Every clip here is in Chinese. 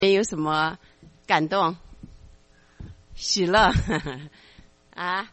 有什么感动、喜乐啊？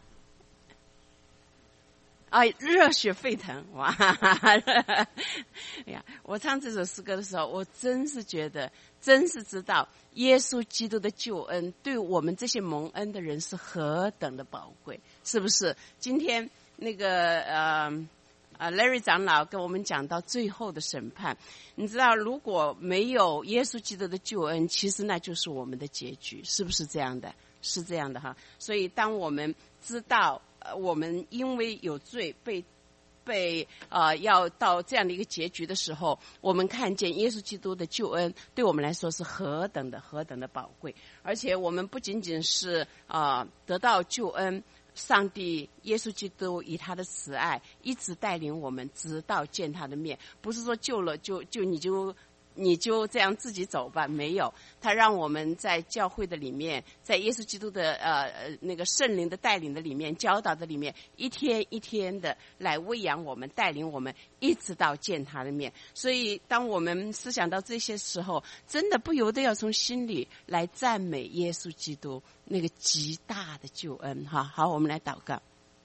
热血沸腾！哇，哎呀，我唱这首诗歌的时候，我真是觉得，真是知道耶稣基督的救恩对我们这些蒙恩的人是何等的宝贵，是不是？今天那个Larry 长老跟我们讲到最后的审判，你知道，如果没有耶稣基督的救恩，其实那就是我们的结局，是不是这样的？是这样的哈。所以，当我们知道我们因为有罪被要到这样的一个结局的时候，我们看见耶稣基督的救恩对我们来说是何等的宝贵，而且我们不仅仅是得到救恩。上帝耶稣基督以他的慈爱一直带领我们直到见他的面，不是说救了就你就这样自己走吧，没有，他让我们在教会的里面，在耶稣基督的那个圣灵的带领的里面，教导的里面，一天一天的来喂养我们，带领我们一直到见他的面。所以当我们思想到这些时候，真的不由得要从心里来赞美耶稣基督那个极大的救恩哈。好，我们来祷告。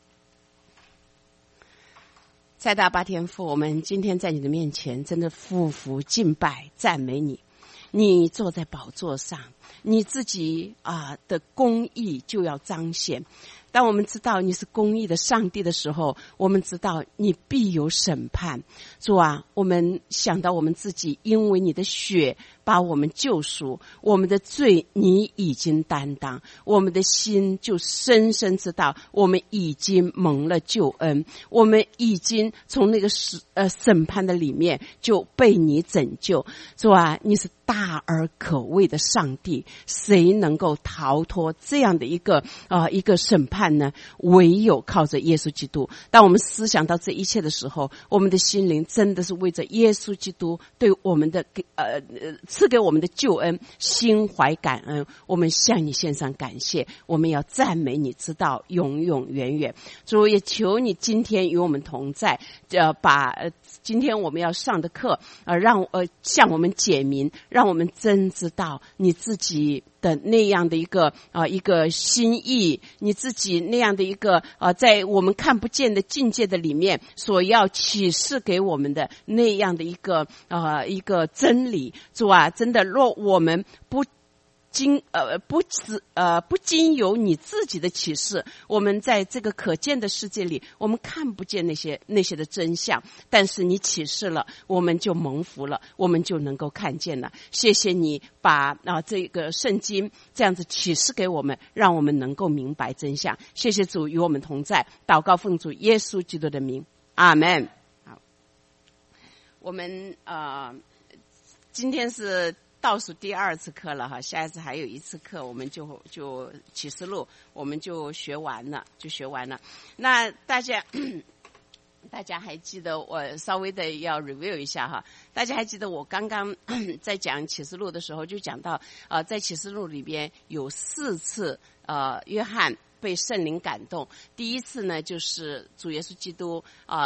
在大巴天父，我们今天在你的面前真的匍匐敬拜赞美你，你坐在宝座上，你自己的公义就要彰显。当我们知道你是公义的上帝的时候，我们知道你必有审判。主啊，我们想到我们自己因为你的血把我们救赎，我们的罪你已经担当，我们的心就深深知道我们已经蒙了救恩，我们已经从那个审判的里面就被你拯救。主啊，你是大而可畏的上帝，谁能够逃脱这样的一个审判呢？唯有靠着耶稣基督。当我们思想到这一切的时候，我们的心灵真的是为着耶稣基督对我们的赐给我们的救恩心怀感恩，我们向你献上感谢，我们要赞美你直到永永远远。主，也求你今天与我们同在，把今天我们要上的课向我们解明，让我们真知道你自己的那样的一个心意，你自己那样的一个在我们看不见的境界的里面所要启示给我们的那样的一个真理。主啊，真的若我们不经由你自己的启示，我们在这个可见的世界里，我们看不见那些的真相，但是你启示了，我们就蒙福了，我们就能够看见了。谢谢你把这个圣经这样子启示给我们，让我们能够明白真相。谢谢主与我们同在，祷告奉主耶稣基督的名，阿们。好，我们今天是倒数第二次课了哈，下一次还有一次课，我们就启示录我们就学完了。那大家还记得，我稍微的要 review 一下哈。大家还记得我刚刚在讲启示录的时候就讲到在启示录里边有4次约翰被圣灵感动。第一次呢就是主耶稣基督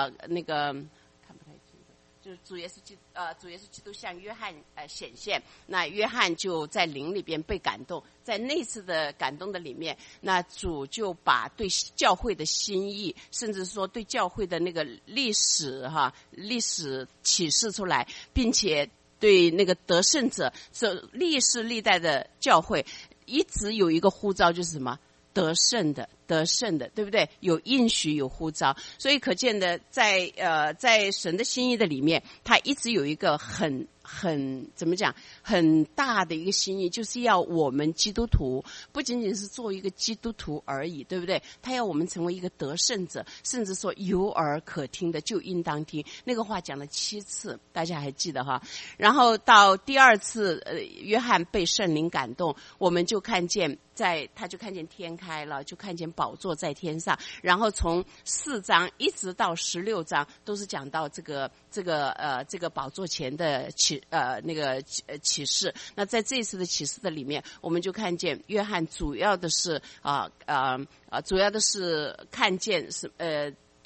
就是主耶稣基督向约翰显现，那约翰就在灵里边被感动，在那次的感动的里面，那主就把对教会的心意，甚至说对教会的那个历史启示出来，并且对那个得胜者，这历世历代的教会一直有一个呼召，就是什么？得胜的，对不对？有应许，有呼召，所以可见的，在神的心意的里面，他一直有一个很怎么讲，很大的一个心意，就是要我们基督徒不仅仅是做一个基督徒而已，对不对？他要我们成为一个得胜者，甚至说有耳可听的就应当听，那个话讲了7次，大家还记得哈？然后到第2次约翰被圣灵感动，我们就看见他就看见天开了，就看见宝座在天上，然后从4章一直到16章都是讲到这个宝座前的启示。那在这次的启示的里面，我们就看见约翰主要的是看见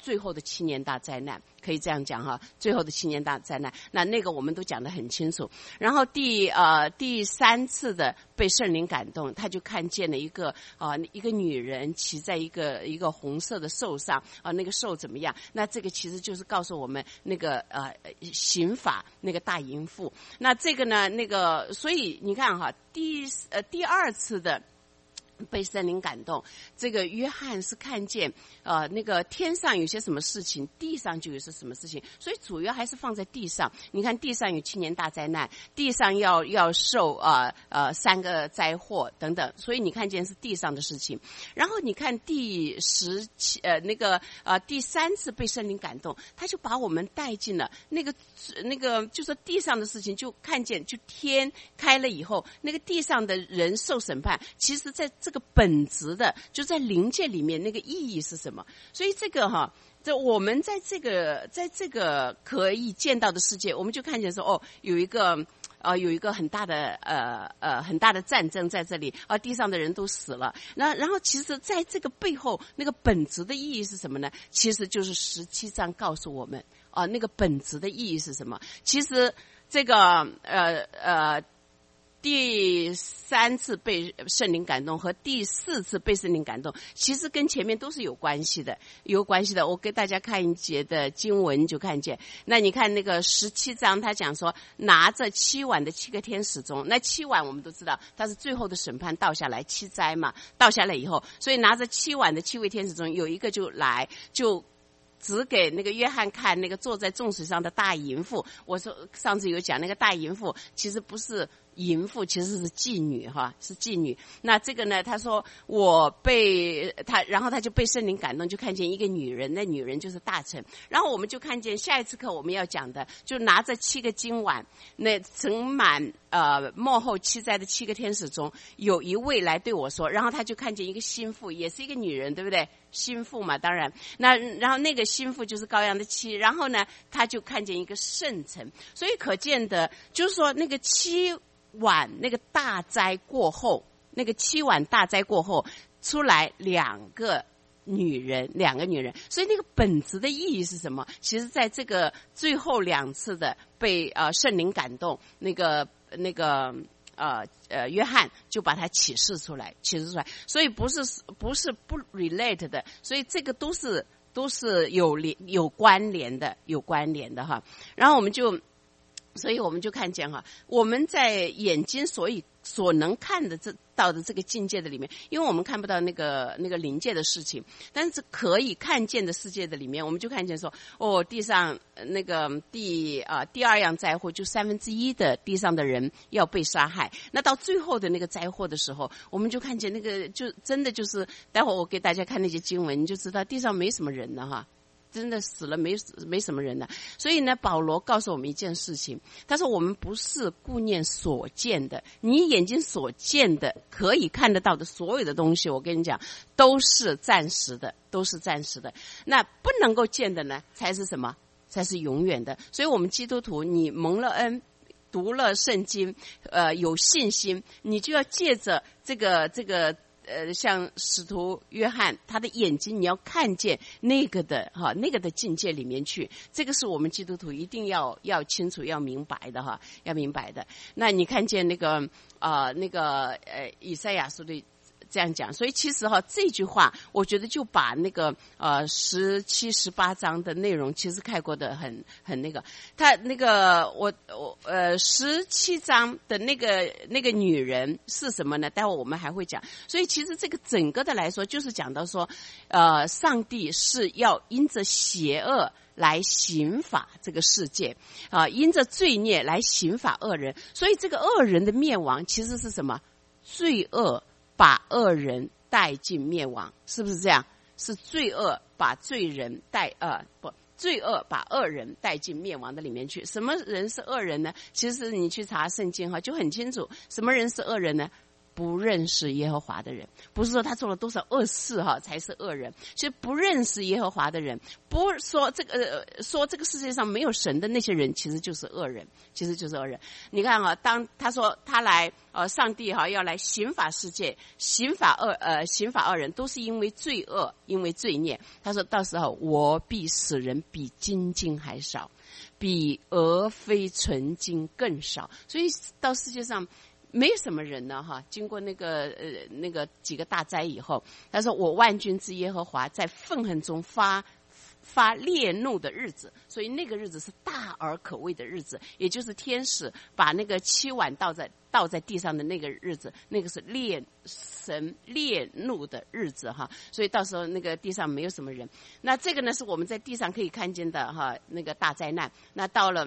最后的7年大灾难，可以这样讲哈，最后的7年大灾难，那个我们都讲得很清楚。然后第3次的被圣灵感动，他就看见了一个女人骑在一个红色的兽上那个兽怎么样？那这个其实就是告诉我们那个刑法那个大淫妇。那这个呢，所以你看哈，第2次的被圣灵感动，这个约翰是看见那个天上有些什么事情，地上就有些什么事情，所以主要还是放在地上。你看地上有7年大灾难，地上要受3个灾祸等等，所以你看见是地上的事情。然后你看第3次被圣灵感动，他就把我们带进了那个就是地上的事情，就看见就天开了以后，那个地上的人受审判，其实在这个本质的就在灵界里面那个意义是什么？所以这个这我们在这个可以见到的世界，我们就看见说有一个很大的战争在这里地上的人都死了。然后其实在这个背后那个本质的意义是什么呢？其实就是17章告诉我们那个本质的意义是什么？其实这个第3次被圣灵感动和第4次被圣灵感动，其实跟前面都是有关系的。我给大家看一节的经文就看见，那你看那个17章，他讲说拿着7碗的7个天使中，那7碗我们都知道，它是最后的审判倒下来7灾嘛，倒下来以后，所以拿着7碗的7位天使中有一个就指给那个约翰看那个坐在众水上的大淫妇。我说上次有讲那个大淫妇其实不是淫妇，其实是妓女是妓女。那这个呢，他说然后他就被圣灵感动，就看见一个女人，那女人就是大臣。然后我们就看见下一次课我们要讲的，就拿着7个金碗，那盛满末后7灾的7个天使中有一位来对我说，然后他就看见一个心腹，也是一个女人，对不对？心腹嘛，当然。然后那个心腹就是羔羊的妻，然后呢他就看见一个圣城。所以可见的就是说那个7碗那个大灾过后，那个7碗大灾过后出来两个女人，所以那个本质的意义是什么？其实在这个最后2次的被圣灵感动，约翰就把它启示出来，所以不是不 relate 的，所以这个都是有关联的哈。然后所以我们就看见我们在眼睛所能看的到的这个境界的里面，因为我们看不到那个灵界的事情，但是可以看见的世界的里面，我们就看见说地上那个第2样灾祸，就1/3的地上的人要被杀害。那到最后的那个灾祸的时候，我们就看见那个就真的就是待会儿我给大家看那些经文，你就知道地上没什么人了真的死了没什么人了。所以呢，保罗告诉我们一件事情，他说我们不是顾念所见的，你眼睛所见的可以看得到的所有的东西，我跟你讲都是暂时的，那不能够见的呢才是什么？才是永远的。所以我们基督徒，你蒙了恩，读了圣经，有信心，你就要借着这个像使徒约翰，他的眼睛你要看见那个的境界里面去，这个是我们基督徒一定要清楚要明白的要明白的。那你看见以赛亚书的这样讲，所以其实这句话我觉得就把那个17、18章的内容其实概括的很那个。他那个17章的那个女人是什么呢？待会我们还会讲。所以其实这个整个的来说，就是讲到说上帝是要因着邪恶来刑罚这个世界因着罪孽来刑罚恶人。所以这个恶人的灭亡其实是什么？罪恶把恶人带进灭亡，是不是这样？是罪恶把罪恶把恶人带进灭亡的里面去。什么人是恶人呢？其实你去查圣经就很清楚，什么人是恶人呢？ 不认识耶和华的人，不是说他做了多少恶事才是恶人。其实不认识耶和华的人，不说这个世界上没有神的那些人，其实就是恶人，其实就是恶人。你看当他说他来上帝要来刑罚世界，刑罚恶人，都是因为罪恶，因为罪孽。他说到时候我必使人比金金还少，比俄非纯金更少。所以到世界上没有什么人呢经过那个几个大灾以后，他说我万军之耶和华在愤恨中发烈怒的日子，所以那个日子是大而可畏的日子，也就是天使把那个7碗倒在地上的那个日子，那个是神烈怒的日子所以到时候那个地上没有什么人。那这个呢是我们在地上可以看见的那个大灾难。那到了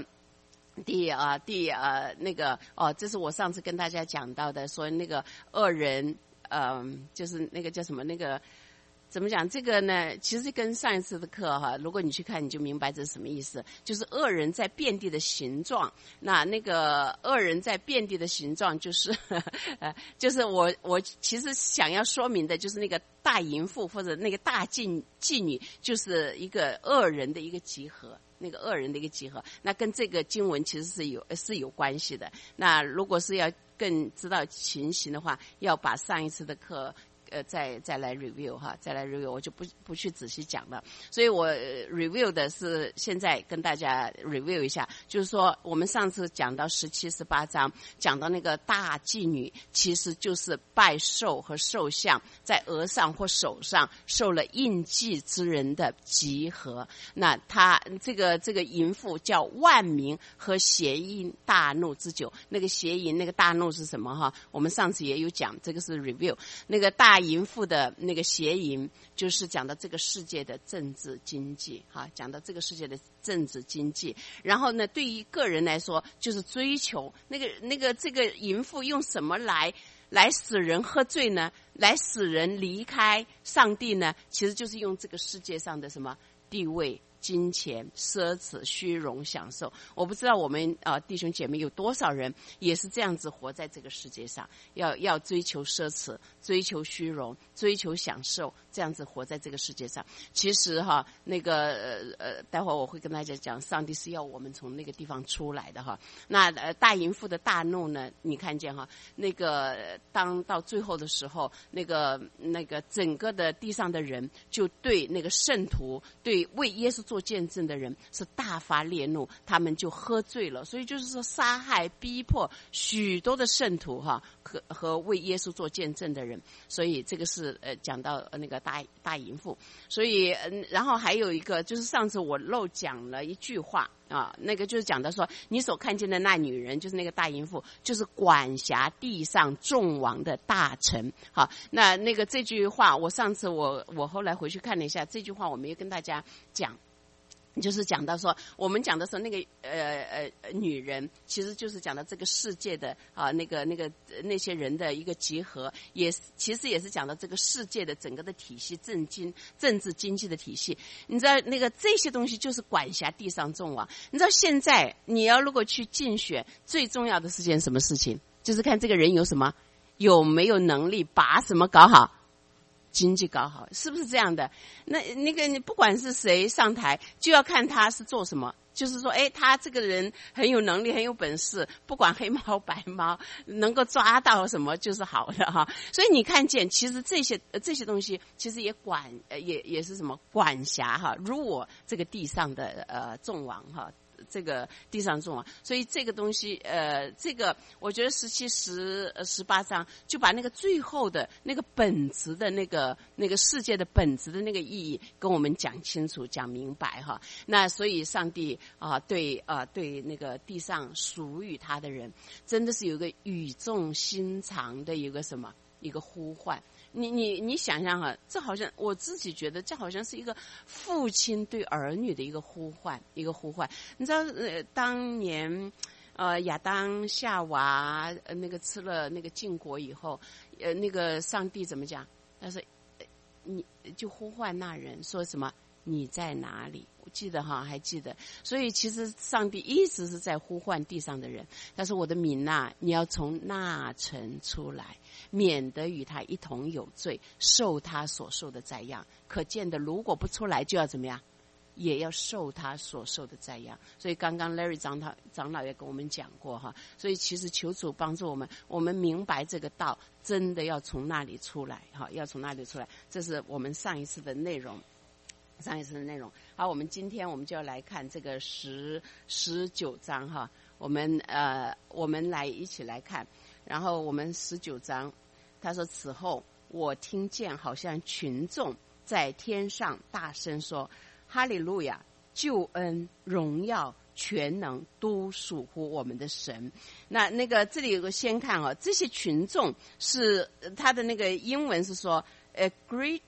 这是我上次跟大家讲到的，说那个恶人，就是那个叫什么那个怎么讲？这个呢，其实跟上一次的课如果你去看，你就明白这是什么意思。就是恶人在遍地的形状，那个恶人在遍地的形状，就是就是我其实想要说明的，就是那个大淫妇或者那个大妓女，就是一个恶人的一个集合。那个恶人的一个集合，那跟这个经文其实是有关系的。那如果是要更知道情形的话，要把上一次的课再来 review 再来 review， 我就不去仔细讲了。所以我review 的是现在跟大家 review 一下，就是说我们上次讲到17、18章，讲到那个大妓女，其实就是拜兽和兽像在额上或手上受了印记之人的集合。那他这个淫妇叫万民和邪淫大怒之酒。那个邪淫那个大怒是什么我们上次也有讲，这个是 review。那个大淫妇的那个邪淫，就是讲到这个世界的政治经济讲到这个世界的政治经济。然后呢，对于个人来说，就是追求这个淫妇用什么来使人喝醉呢？来使人离开上帝呢？其实就是用这个世界上的什么地位、金钱、奢侈、虚荣、享受。我不知道我们弟兄姐妹有多少人也是这样子活在这个世界上，要追求奢侈，追求虚荣，追求享受，这样子活在这个世界上。其实那个待会儿我会跟大家讲，上帝是要我们从那个地方出来的那大淫妇的大怒呢，你看见那个当到最后的时候，那个整个的地上的人就对那个圣徒，对为耶稣做见证的人是大发烈怒，他们就喝醉了。所以就是说杀害逼迫许多的圣徒和为耶稣做见证的人。所以这个是讲到那个大淫妇。所以然后还有一个就是上次我漏讲了一句话那个就是讲到说，你所看见的那女人，就是那个大淫妇，就是管辖地上众王的大臣。那个这句话，我上次我后来回去看了一下，这句话我没有跟大家讲。就是讲到说，我们讲的时候，那个女人其实就是讲到这个世界的那些人的一个集合，其实也是讲到这个世界的整个的体系，政治经济的体系。你知道那个这些东西就是管辖地上众王。你知道现在你要如果去竞选，最重要的是件什么事情？就是看这个人有没有能力把什么搞好。经济搞好，是不是这样的？那个你不管是谁上台，就要看他是做什么。就是说，他这个人很有能力，很有本事，不管黑猫白猫，能够抓到什么就是好的所以你看见，其实这些东西，其实也也是什么管辖如我这个地上的众王这个地上众王。所以这个东西这个我觉得17、18章就把那个最后的那个本质的那个世界的本质的那个意义跟我们讲清楚讲明白那所以上帝对那个地上属于他的人，真的是有一个语重心长的一个什么一个呼唤。你想想这好像我自己觉得这好像是一个父亲对儿女的一个呼唤。你知道当年亚当夏娃那个吃了那个禁果以后，那个上帝怎么讲？他说你就呼唤那人说什么？你在哪里？ 记得哈？还记得？所以其实上帝一直是在呼唤地上的人，他说：“我的民啊，你要从那城出来，免得与他一同有罪，受他所受的灾殃。”可见的，如果不出来，就要怎么样？也要受他所受的灾殃。所以刚刚 Larry 长老也跟我们讲过哈，所以其实求主帮助我们明白这个道，真的要从那里出来哈，要从那里出来。这是我们上一次的内容。好，我们今天我们就要来看这个19章哈，我们来一起来看。然后我们19章，他说：“此后我听见好像群众在天上大声说。”哈利路亚！救恩、荣耀、全能都属乎我们的神。那个这里有个先看哦，这些群众是他的那个英文是说 a great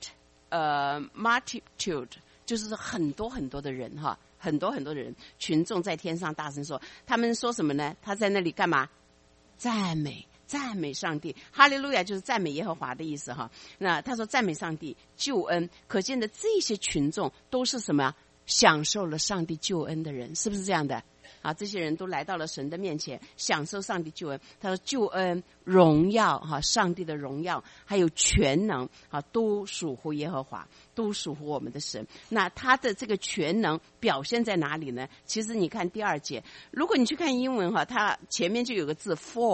multitude， 就是很多很多的人哈，很多很多的人，群众在天上大声说，他们说什么呢？他在那里干嘛？赞美上帝，哈利路亚就是赞美耶和华的意思哈。那他说赞美上帝救恩，可见的这些群众都是什么？享受了上帝救恩的人，是不是这样的？啊，这些人都来到了神的面前，享受上帝救恩。他说救恩、荣耀哈，上帝的荣耀，还有全能啊，都属乎耶和华，都属乎我们的神。那他的这个全能表现在哪里呢？其实你看第2节，如果你去看英文哈，它前面就有个字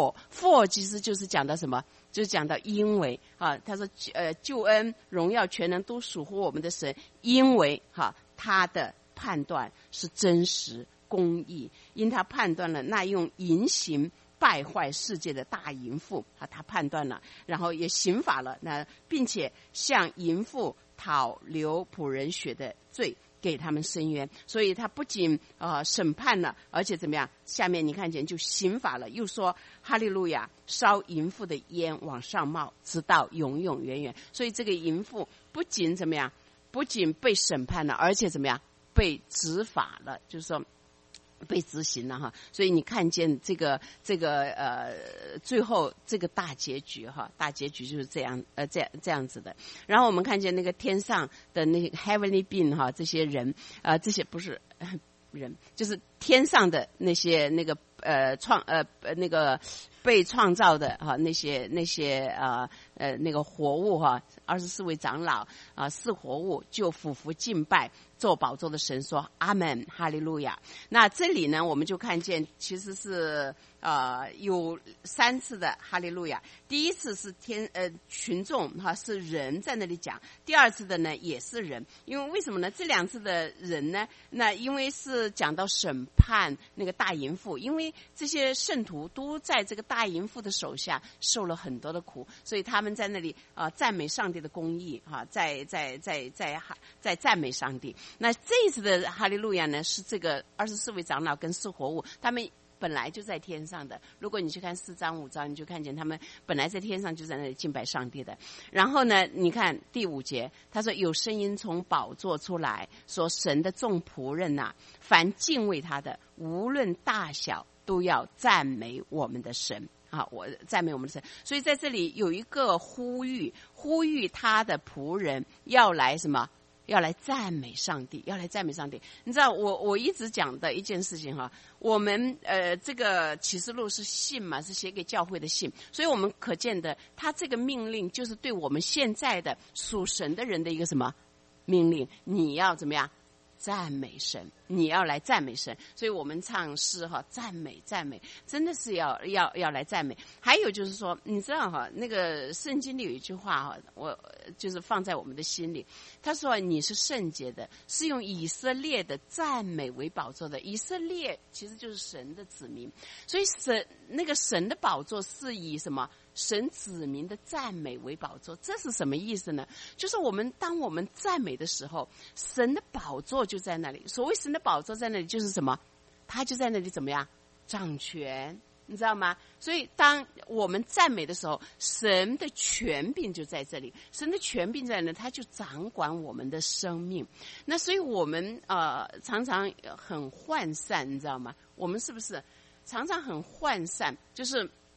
for 其实就是讲到什么？就是讲到因为啊，他说救恩、荣耀、全能都属乎我们的神，因为哈他的判断是真实。公义，因他判断了那用淫行败坏世界的大淫妇啊，他判断了，然后也刑罚了那，并且向淫妇讨流仆人血的罪，给他们伸冤。所以他不仅审判了，而且怎么样？下面你看见就刑罚了，又说哈利路亚，烧淫妇的烟往上冒，直到永永远远。所以这个淫妇不仅怎么样？不仅被审判了，而且怎么样？被执法了，就是说。被执行了哈，所以你看见这个最后这个大结局哈，大结局就是这样这样子的。然后我们看见那个天上的那个 heavenly being 哈，这些人这些不是人，就是天上的那些那个那个被创造的哈，那些那个活物哈，24位长老4活物就俯伏敬拜。做宝座的神说阿们，哈利路亚。那这里呢，我们就看见其实是有3次的哈利路亚。第一次是群众哈，是人在那里讲；第2次的呢也是人。因为为什么呢？这2次的人呢，那因为是讲到审判那个大淫妇，因为这些圣徒都在这个大淫妇的手下受了很多的苦，所以他们在那里赞美上帝的公义哈，在赞美上帝。那这一次的哈利路亚呢，是这个24位长老跟4活物，他们本来就在天上的。如果你去看4章5章，你就看见他们本来在天上就在那里敬拜上帝的。然后呢，你看第5节，他说有声音从宝座出来，说神的众仆人啊，凡敬畏他的，无论大小，都要赞美我们的神。我赞美我们的神。所以在这里有一个呼吁他的仆人要来什么？要来赞美上帝，要来赞美上帝。你知道我一直讲的一件事情哈，我们这个启示录是信嘛，是写给教会的信，所以我们可见的，他这个命令就是对我们现在的属神的人的一个什么命令？你要怎么样？赞美神，你要来赞美神。所以我们唱诗哈，赞美，真的是要来赞美。还有就是说，你知道哈，那个圣经里有一句话哈，我就是放在我们的心里。他说你是圣洁的，是用以色列的赞美为宝座的。以色列其实就是神的子民，所以神的宝座是以什么？神子民的赞美为宝座。这是什么意思呢？就是当我们赞美的时候，神的宝座就在那里。所谓神的宝座在那里，就是什么？他就在那里怎么样？掌权，你知道吗？所以当我们赞美的时候，神的权柄就在这里。神的权柄在那，他就掌管我们的生命。那所以我们常常很涣散，你知道吗？我们是不是常常很涣散？就是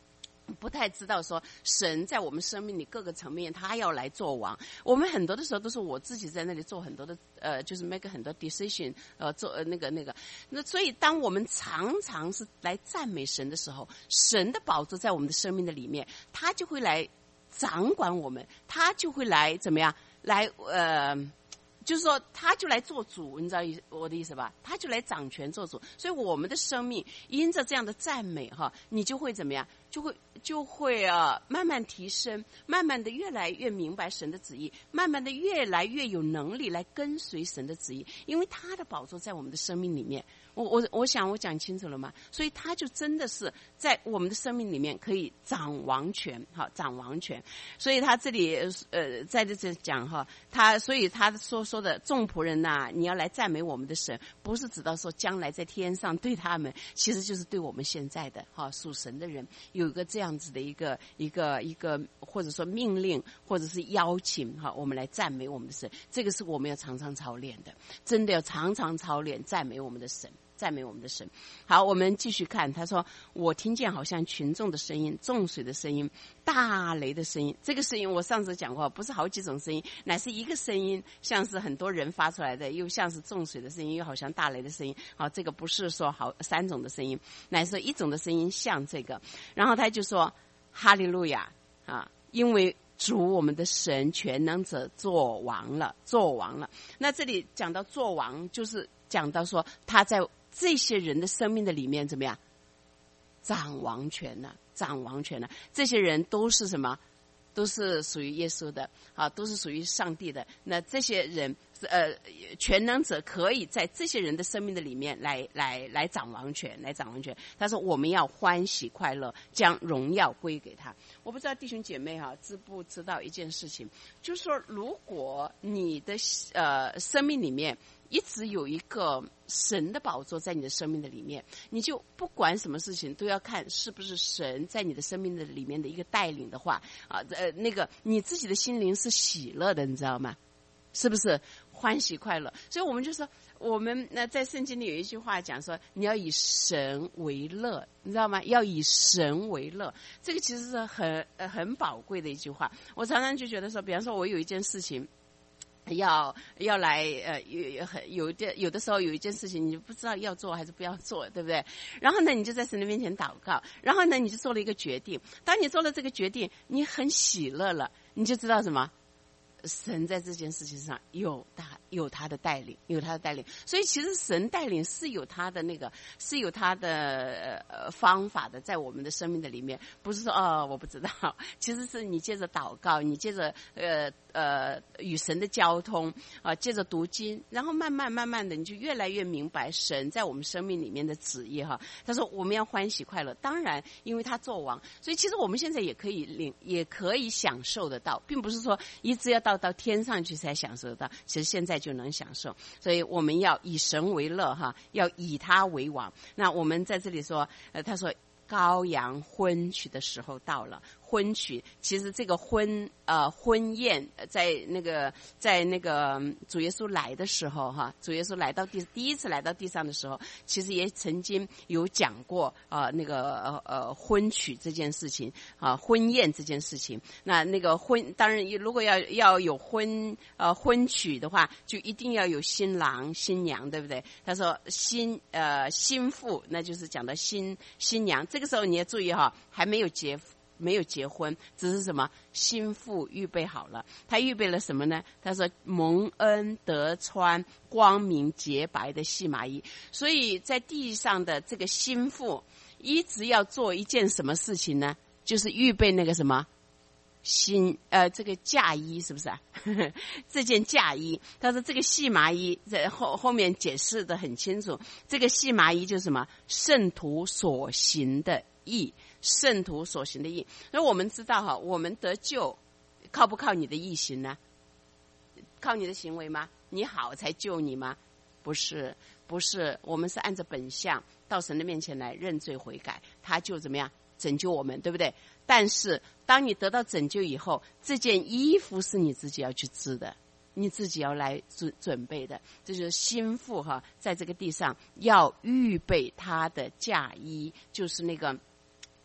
不太知道说神在我们生命里各个层面他要来做王。我们很多的时候都是我自己在那里做很多的就是 make 很多 decision 做那个那所以当我们常常是来赞美神的时候，神的宝座在我们的生命的里面，他就会来掌管我们，他就会来怎么样来就是说他就来做主，你知道我的意思吧？他就来掌权做主。所以我们的生命因着这样的赞美哈，你就会怎么样？就会慢慢提升，慢慢的越来越明白神的旨意，慢慢的越来越有能力来跟随神的旨意，因为他的宝座在我们的生命里面。我想我讲清楚了吗？所以他就真的是在我们的生命里面可以掌王权，好，掌王权。所以他这里在这讲哈，所以他说的众仆人呐，你要来赞美我们的神，不是指到说将来在天上对他们，其实就是对我们现在的哈属神的人有一个这样子的一个或者说命令或者是邀请哈，我们来赞美我们的神，这个是我们要常常操练的，真的要常常操练赞美我们的神。赞美我们的神。好，我们继续看，他说我听见好像群众的声音，众水的声音，大雷的声音。这个声音我上次讲过，不是好几种声音，乃是一个声音，像是很多人发出来的，又像是众水的声音，又好像大雷的声音。好，这个不是说好三种的声音，乃是一种的声音像这个。然后他就说哈利路亚啊，因为主我们的神全能者做王了。那这里讲到做王，就是讲到说他在这些人的生命的里面怎么样掌王权呢？这些人都是什么？都是属于耶稣的啊，都是属于上帝的。那这些人全能者可以在这些人的生命的里面来掌王权，他说我们要欢喜快乐，将荣耀归给他。我不知道弟兄姐妹哈知不知道一件事情，就是说如果你的生命里面一直有一个神的宝座在你的生命的里面，你就不管什么事情都要看是不是神在你的生命的里面的一个带领的话啊，那个你自己的心灵是喜乐的，你知道吗？是不是欢喜快乐？所以我们就说，我们在圣经里有一句话讲说，你要以神为乐，你知道吗？要以神为乐，这个其实是很宝贵的一句话。我常常就觉得说，比方说我有一件事情。要来有的时候有一件事情你就不知道要做还是不要做，对不对？然后呢你就在神的面前祷告，然后呢你就做了一个决定。当你做了这个决定，你很喜乐了，你就知道什么？神在这件事情上有他的带领，所以其实神带领是有他的是有他的方法的，在我们的生命的里面，不是说我不知道，其实是你借着祷告，你借着与神的交通借着读经，然后慢慢的你就越来越明白神在我们生命里面的旨意哈。他说我们要欢喜快乐，当然因为他做王，所以其实我们现在也可以享受得到，并不是说一直要到天上去才享受得到，其实现在就能享受。所以我们要以神为乐哈，要以他为王。那我们在这里说他说羔羊婚娶的时候到了。婚娶其实这个婚宴在那个主耶稣来的时候哈，主耶稣来到第一次来到地上的时候，其实也曾经有讲过婚娶这件事情啊，婚宴这件事情。那个当然如果要有婚娶的话，就一定要有新郎新娘，对不对？他说新妇，那就是讲到新娘。这个时候你要注意哈，还没有结婚，只是什么新妇预备好了。他预备了什么呢？他说蒙恩得穿光明洁白的细麻衣。所以在地上的这个新妇一直要做一件什么事情呢？就是预备那个什么这个嫁衣，是不是啊？这件嫁衣，他说这个细麻衣在后面解释的很清楚。这个细麻衣就是什么？圣徒所行的义，圣徒所行的义。所以我们知道哈，我们得救靠不靠你的义行呢？靠你的行为吗？你好才救你吗？不是，我们是按着本相到神的面前来认罪悔改，他就怎么样拯救我们，对不对？但是当你得到拯救以后，这件衣服是你自己要去织的，你自己要来准备的。这就是新妇哈，在这个地上要预备她的嫁衣，就是那个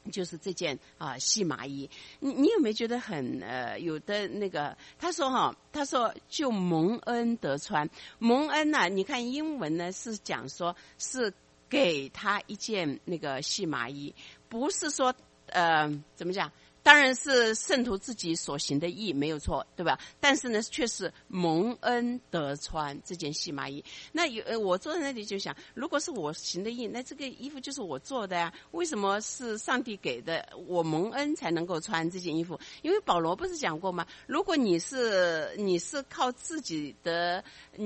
就是这件细麻衣，你有没有觉得很有的那个？他说就蒙恩得穿，蒙恩呐、你看英文呢是讲说是给他一件那个细麻衣，不是说怎么讲？当然是圣徒自己所行的义没有错，对吧？但是呢，却是蒙恩得穿这件细麻衣。那我坐在那里就想，如果是我行的义，那这个衣服就是我做的呀。为什么是上帝给的？我蒙恩才能够穿这件衣服。因为保罗不是讲过吗？如果你是靠自己的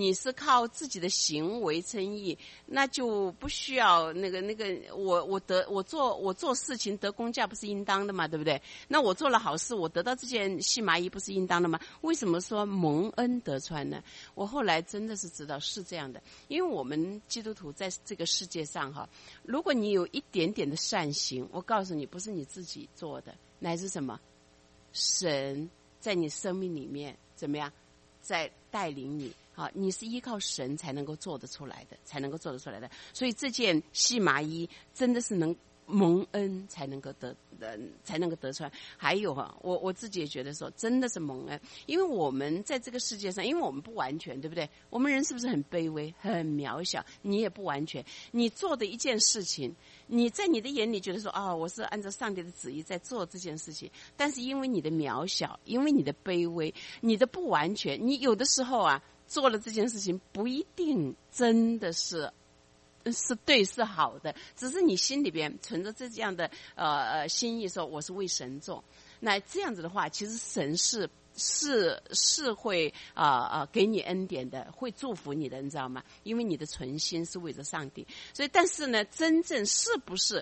行为称义，那就不需要那个我做事情得工价不是应当的嘛，对不对？那我做了好事，我得到这件细麻衣不是应当的吗？为什么说蒙恩得穿呢？我后来真的是知道是这样的，因为我们基督徒在这个世界上如果你有一点点的善行，我告诉你，不是你自己做的，乃是什么？神在你生命里面怎么样，在带领你。你是依靠神才能够做得出来的，所以这件细麻衣真的是能蒙恩才能够得穿。还有我自己也觉得说，真的是蒙恩，因为我们在这个世界上，因为我们不完全，对不对？我们人是不是很卑微、很渺小？你也不完全，你做的一件事情，你在你的眼里觉得说我是按照上帝的旨意在做这件事情，但是因为你的渺小，因为你的卑微，你的不完全，你有的时候做了这件事情不一定真的是对，是好的，只是你心里边存着这样的心意，说我是为神做。那这样子的话，其实神是会给你恩典的，会祝福你的，你知道吗？因为你的存心是为着上帝。所以，但是呢，真正是不是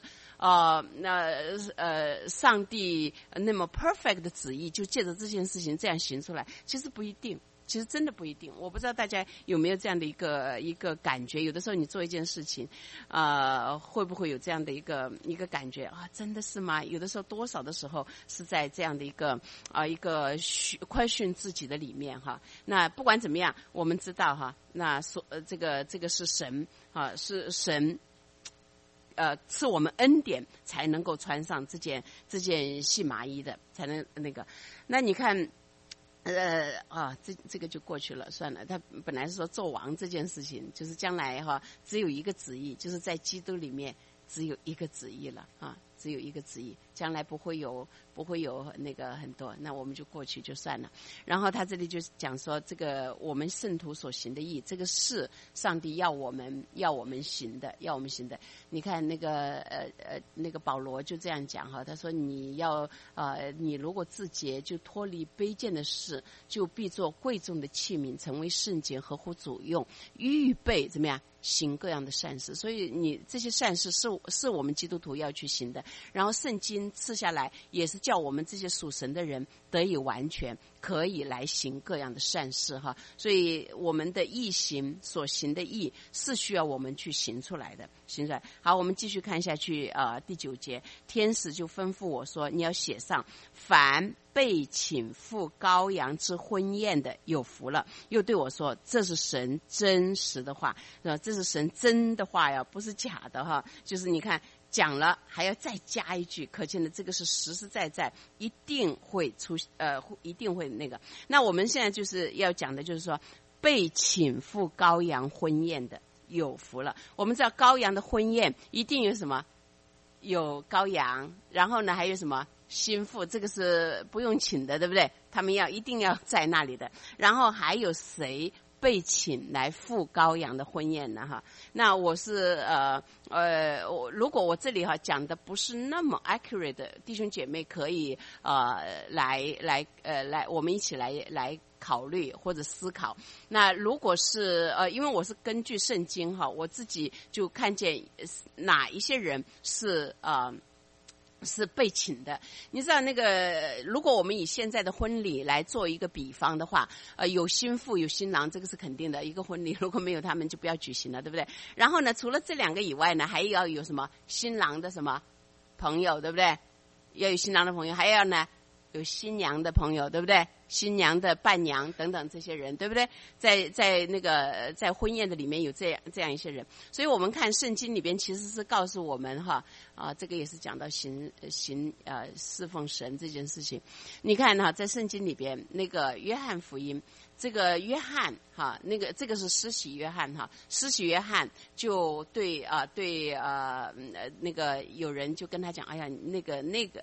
上帝那么 perfect 的旨意，就借着这件事情这样行出来，其实不一定。其实真的不一定，我不知道大家有没有这样的一个感觉。有的时候你做一件事情，会不会有这样的一个感觉真的是吗？有的时候多少的时候是在这样的一个宽训自己的里面那不管怎么样，我们知道那这个是神是神。赐我们恩典，才能够穿上这件细麻衣的，才能那个。那你看。这个就过去了，算了。他本来是说做王这件事情，就是将来只有一个旨意，就是在基督里面只有一个旨意了只有一个旨意，将来不会有那个很多，那我们就过去就算了。然后他这里就讲说，这个我们圣徒所行的义，这个是上帝要我们行的。你看那个保罗就这样讲他说你如果自洁，就脱离卑贱的事，就必做贵重的器皿，成为圣洁，合乎主用，预备怎么样行各样的善事。所以你这些善事是我们基督徒要去行的。然后圣经赐下来也是叫我们这些属神的人得以完全，可以来行各样的善事所以我们的义行所行的义是需要我们去行出来的。好，我们继续看下去第9节，天使就吩咐我说，你要写上，凡被请赴羔羊之婚宴的有福了。又对我说，这是神真实的话，这是神真的话呀，不是假的就是你看讲了还要再加一句，可见的这个是实实在在一定会一定会那个。那我们现在就是要讲的就是说，被请赴羔羊婚宴的有福了。我们知道羔羊的婚宴一定有什么？有羔羊，然后呢还有什么？心腹，这个是不用请的，对不对？他们一定要在那里的。然后还有谁被请来赴羔羊的婚宴呢？那我是如果我这里讲的不是那么 accurate 的，弟兄姐妹可以来我们一起来考虑或者思考。那如果是因为我是根据圣经我自己就看见哪一些人是被请的。你知道那个，如果我们以现在的婚礼来做一个比方的话，有新妇有新郎，这个是肯定的。一个婚礼如果没有他们就不要举行了，对不对？然后呢，除了这2个以外呢，还要有什么新郎的什么朋友，对不对？要有新郎的朋友，还要呢有新娘的朋友，对不对？新娘的伴娘等等这些人，对不对？在婚宴的里面有这样一些人，所以我们看圣经里边其实是告诉我们这个也是讲到侍奉神这件事情。你看在圣经里边那个约翰福音，这个约翰这个是施洗约翰施洗约翰就对那个有人就跟他讲，哎呀，那个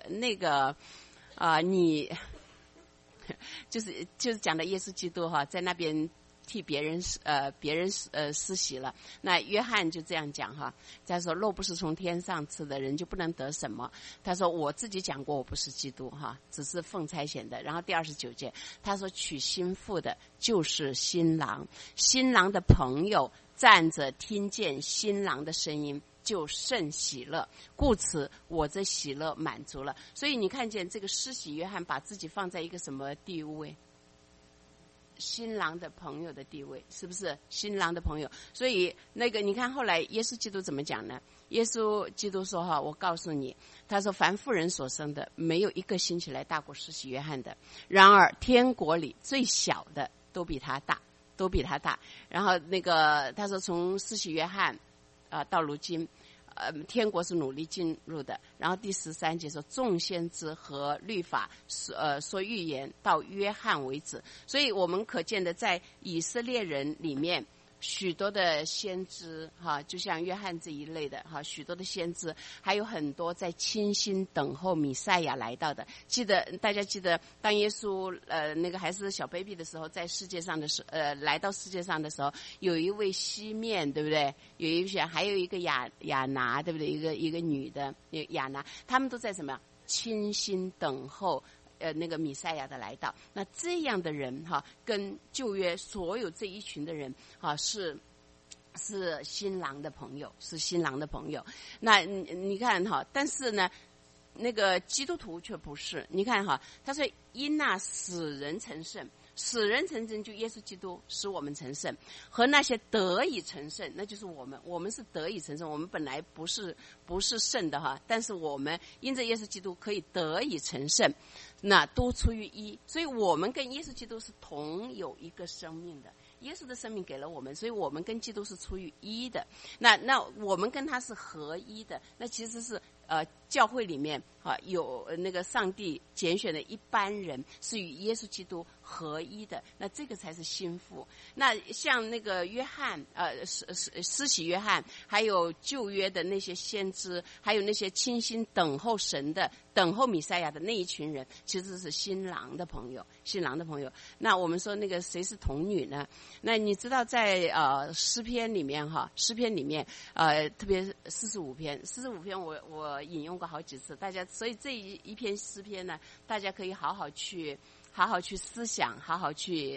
你就是讲的耶稣基督在那边替别人施洗了。那约翰就这样讲他说肉不是从天上赐的，人就不能得什么。他说我自己讲过我不是基督只是奉差遣的。然后第29节他说娶新妇的就是新郎，新郎的朋友站着听见新郎的声音就甚喜乐，故此我这喜乐满足了。所以你看见这个施洗约翰把自己放在一个什么地位？新郎的朋友的地位，是不是新郎的朋友？所以你看后来耶稣基督怎么讲呢？耶稣基督说我告诉你，他说凡妇人所生的没有一个兴起来大过施洗约翰的，然而天国里最小的都比他大。然后他说从施洗约翰到如今天国是努力进入的。然后第13节说众先知和律法说预言到约翰为止。所以我们可见的在以色列人里面许多的先知就像约翰这一类的许多的先知，还有很多在倾心等候弥赛亚来到的。大家记得当耶稣还是小 baby 的时候，在世界上的来到世界上的时候，有一位西面，对不对？还有一个亚拿，对不对？一个女的亚拿，他们都在什么倾心等候那个弥赛亚的来到。那这样的人跟旧约所有这一群的人是新郎的朋友，是新郎的朋友。那你看但是呢那个基督徒却不是。你看他说因那使人成圣，使人成圣就耶稣基督使我们成圣，和那些得以成圣，那就是我们是得以成圣。我们本来不是圣的但是我们因着耶稣基督可以得以成圣，那都出于一。所以我们跟耶稣基督是同有一个生命的，耶稣的生命给了我们，所以我们跟基督是出于一的。那我们跟他是合一的。那其实是教会里面有那个上帝拣选的一般人是与耶稣基督合一的，那这个才是心腹。那像那个约翰施洗约翰，还有旧约的那些先知，还有那些倾心等候神的等候弥赛亚的那一群人，其实是新郎的朋友。那我们说那个谁是童女呢？那你知道在诗篇里面特别45篇我引用过好几次，大家所以这一篇诗篇呢，大家可以好好去思想，好好去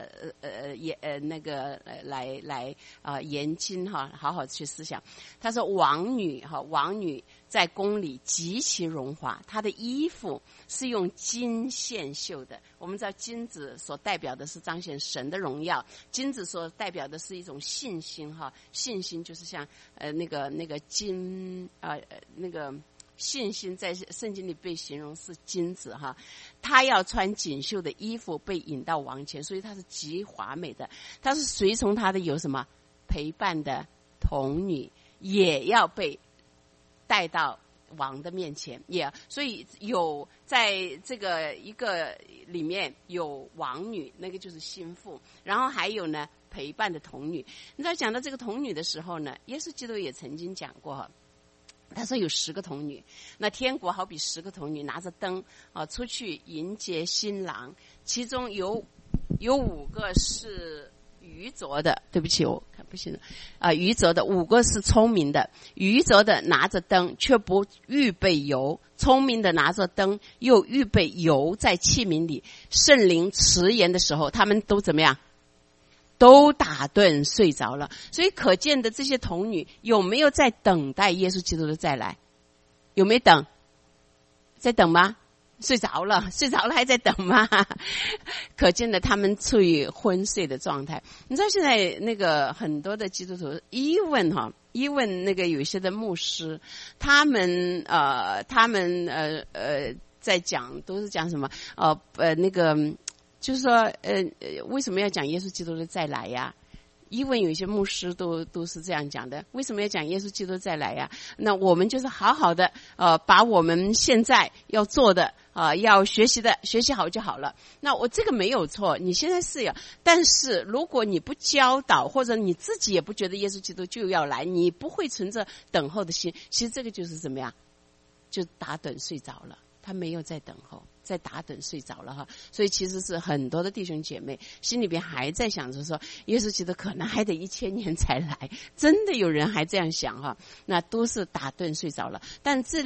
研经好好去思想。他说王女在宫里极其荣华，她的衣服是用金线绣的。我们知道金子所代表的是彰显神的荣耀，金子所代表的是一种信心信心就是像那个金那个信心在圣经里被形容是金子他要穿锦绣的衣服被引到王前，所以他是极华美的。他是随从他的有什么陪伴的童女也要被带到王的面前，所以有在这个一个里面有王女，那个就是心腹，然后还有呢陪伴的童女。你知道讲到这个童女的时候呢，耶稣基督也曾经讲过他说有10个童女，那天国好比10个童女拿着灯出去迎接新郎，其中有5个是愚拙的，对不起我看不行了愚拙的5个是聪明的，愚拙的拿着灯却不预备油，聪明的拿着灯又预备油在器皿里，圣灵迟延的时候他们都怎么样？都打盹睡着了。所以可见的这些童女有没有在等待耶稣基督的再来？有没有等？在等吗？睡着了还在等吗？可见的他们处于昏睡的状态。你知道现在那个很多的基督徒问那个有些的牧师，他们在讲，都是讲什么那个就是说为什么要讲耶稣基督的再来呀？因为有一些牧师都是这样讲的，为什么要讲耶稣基督再来呀？那我们就是好好的把我们现在要做的要学习的学习好就好了。那我这个没有错，你现在是有，但是如果你不教导，或者你自己也不觉得耶稣基督就要来，你不会存着等候的心，其实这个就是怎么样，就打盹睡着了，他没有在等候，在打盹睡着了哈。所以其实是很多的弟兄姐妹心里边还在想着说，耶稣基督可能还得1000年才来，真的有人还这样想哈。那都是打盹睡着了。但这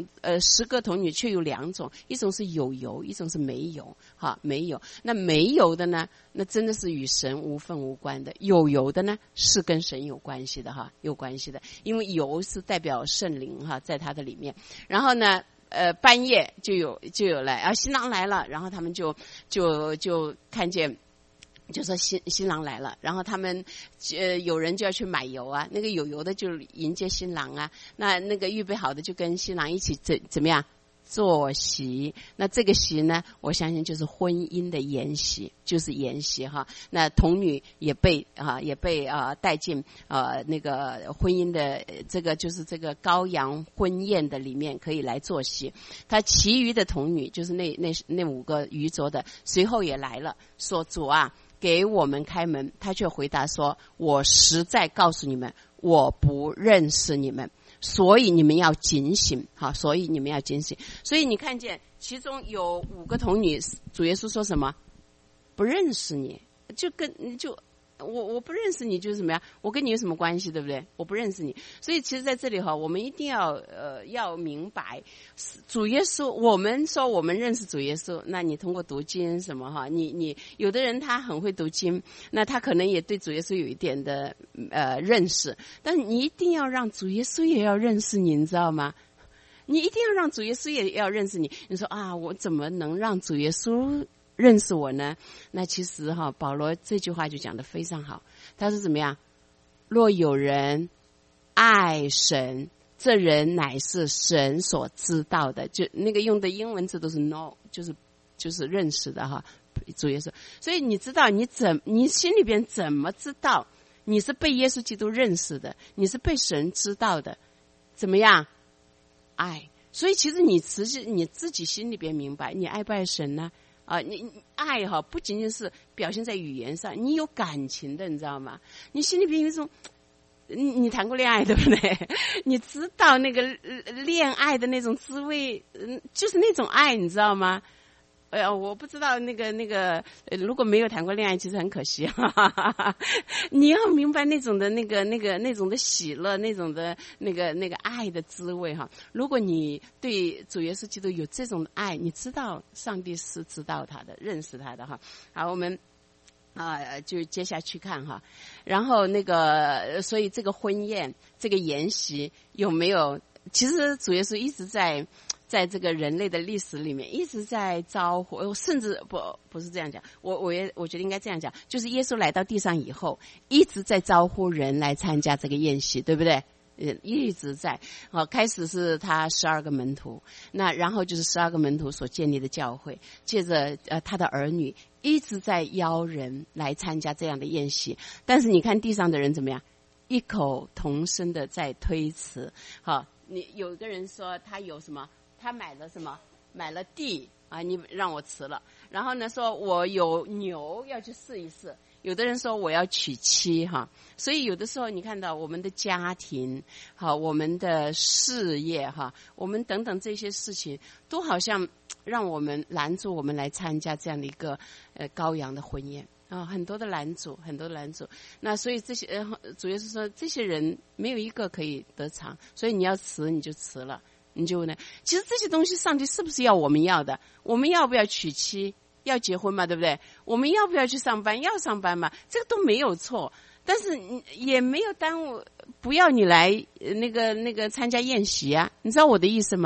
10个童女却有2种，一种是有油，一种是没油哈，没有。那没油的呢，那真的是与神无分无关的，有油的呢是跟神有关系的哈，有关系的，因为油是代表圣灵哈，在它的里面。然后呢半夜就有了新郎来了，然后他们就看见，就说新郎来了，然后他们有人就要去买油啊，那个有油的就迎接新郎啊，那个预备好的就跟新郎一起怎么样坐席。那这个席呢，我相信就是婚姻的筵席，就是筵席哈。那童女也被带进那个婚姻的这个就是这个羔羊婚宴的里面，可以来坐席。他其余的童女就是那5个愚拙的，随后也来了，说主啊，给我们开门。他却回答说，我实在告诉你们，我不认识你们，所以你们要警醒，好，所以你们要警醒。所以你看见其中有5个童女，主耶稣说什么？不认识你，我不认识你就是什么呀？我跟你有什么关系，对不对？我不认识你。所以其实在这里哈，我们一定要明白，主耶稣，我们说我们认识主耶稣，那你通过读经什么哈，你有的人他很会读经，那他可能也对主耶稣有一点的认识，但你一定要让主耶稣也要认识你，你知道吗？你一定要让主耶稣也要认识你。你说啊，我怎么能让主耶稣认识我呢？那其实哈，保罗这句话就讲得非常好。他说怎么样？若有人爱神，这人乃是神所知道的。就那个用的英文字都是 know， 就是认识的哈。主耶稣，所以你知道你心里边怎么知道你是被耶稣基督认识的，你是被神知道的？怎么样？爱。所以其实你自己心里边明白，你爱不爱神呢？你爱哈，不仅仅是表现在语言上，你有感情的，你知道吗？你心里边有一种，你谈过恋爱对不对？你知道那个恋爱的那种滋味，就是那种爱，你知道吗？我不知道那个如果没有谈过恋爱，其实很可惜你要明白那种的那种的喜乐，那种的那个爱的滋味哈。如果你对主耶稣基督有这种爱，你知道上帝是知道他的，认识他的哈。好，我们就接下去看哈。然后所以这个婚宴，这个筵席有没有？其实主耶稣一直在这个人类的历史里面一直在招呼，甚至不是这样讲，我觉得应该这样讲，就是耶稣来到地上以后，一直在招呼人来参加这个宴席，对不对？一直在开始是他12个门徒，那然后就是12个门徒所建立的教会，接着他的儿女一直在邀人来参加这样的宴席，但是你看地上的人怎么样？异口同声的在推辞。好，你有个人说他有什么？他买了什么？买了地啊！你让我辞了。然后呢，说我有牛要去试一试。有的人说我要娶妻哈。所以有的时候你看到我们的家庭，好，我们的事业哈，我们等等这些事情，都好像让我们拦住我们来参加这样的一个羔羊的婚宴啊，很多的拦阻，很多的拦阻。那所以这些主要是说这些人没有一个可以得偿，所以你要辞你就辞了。你就呢？其实这些东西，上帝是不是要我们要的？我们要不要娶妻？要结婚嘛，对不对？我们要不要去上班？要上班嘛，这个都没有错。但是也没有耽误，不要你来那个参加宴席啊，你知道我的意思吗？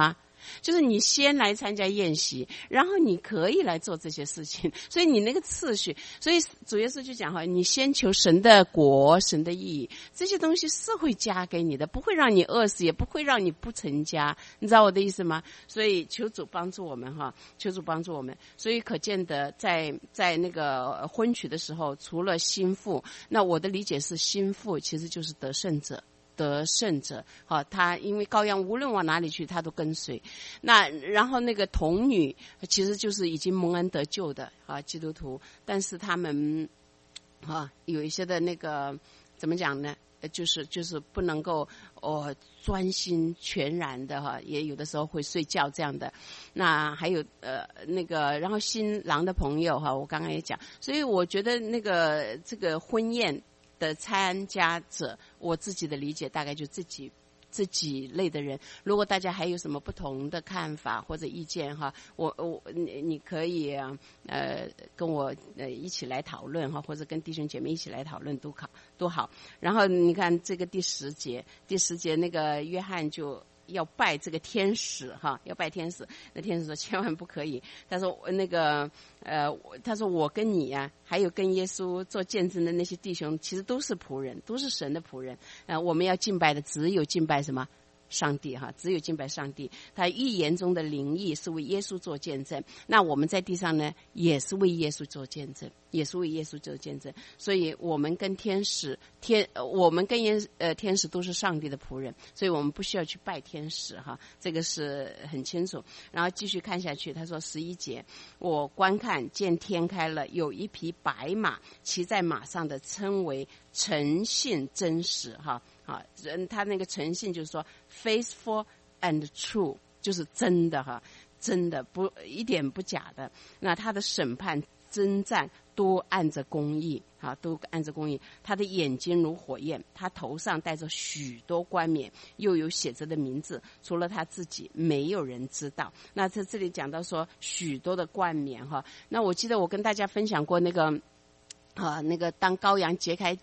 就是你先来参加宴席，然后你可以来做这些事情。所以你那个次序，所以主耶稣就讲哈，你先求神的国、神的义，这些东西是会加给你的，不会让你饿死，也不会让你不成家。你知道我的意思吗？所以求主帮助我们哈，求主帮助我们。所以可见的在那个婚娶的时候，除了心腹，那我的理解是心腹其实就是得胜者。得胜者，好，他因为羔羊无论往哪里去，他都跟随。那然后那个童女其实就是已经蒙恩得救的啊基督徒，但是他们啊有一些的那个怎么讲呢？就是不能够专心全然的哈，也有的时候会睡觉这样的。那还有那个，然后新郎的朋友哈，我刚刚也讲，所以我觉得那个这个婚宴的参加者，我自己的理解大概就这几类的人。如果大家还有什么不同的看法或者意见哈，你可以跟我一起来讨论哈，或者跟弟兄姐妹一起来讨论都好。然后你看这个第十节那个约翰就要拜这个天使哈，要拜天使。那天使说千万不可以。他说他说我跟你啊，还有跟耶稣做见证的那些弟兄，其实都是仆人，都是神的仆人。我们要敬拜的只有敬拜什么？上帝哈，只有敬拜上帝。他预言中的灵意是为耶稣做见证，那我们在地上呢，也是为耶稣做见证，也是为耶稣做见证。所以我们跟天使天使都是上帝的仆人，所以我们不需要去拜天使哈，这个是很清楚。然后继续看下去，他说11节，我观看见天开了，有一匹白马，骑在马上的称为诚信真实哈。他那个诚信就是说 faithful and true， 就是真的哈，真的不一点不假的。那他的审判征战都按着公义啊，都按着公义。他的眼睛如火焰，他头上戴着许多冠冕，又有写着的名字，除了他自己没有人知道。那在这里讲到说许多的冠冕哈，那我记得我跟大家分享过那个当羔羊揭开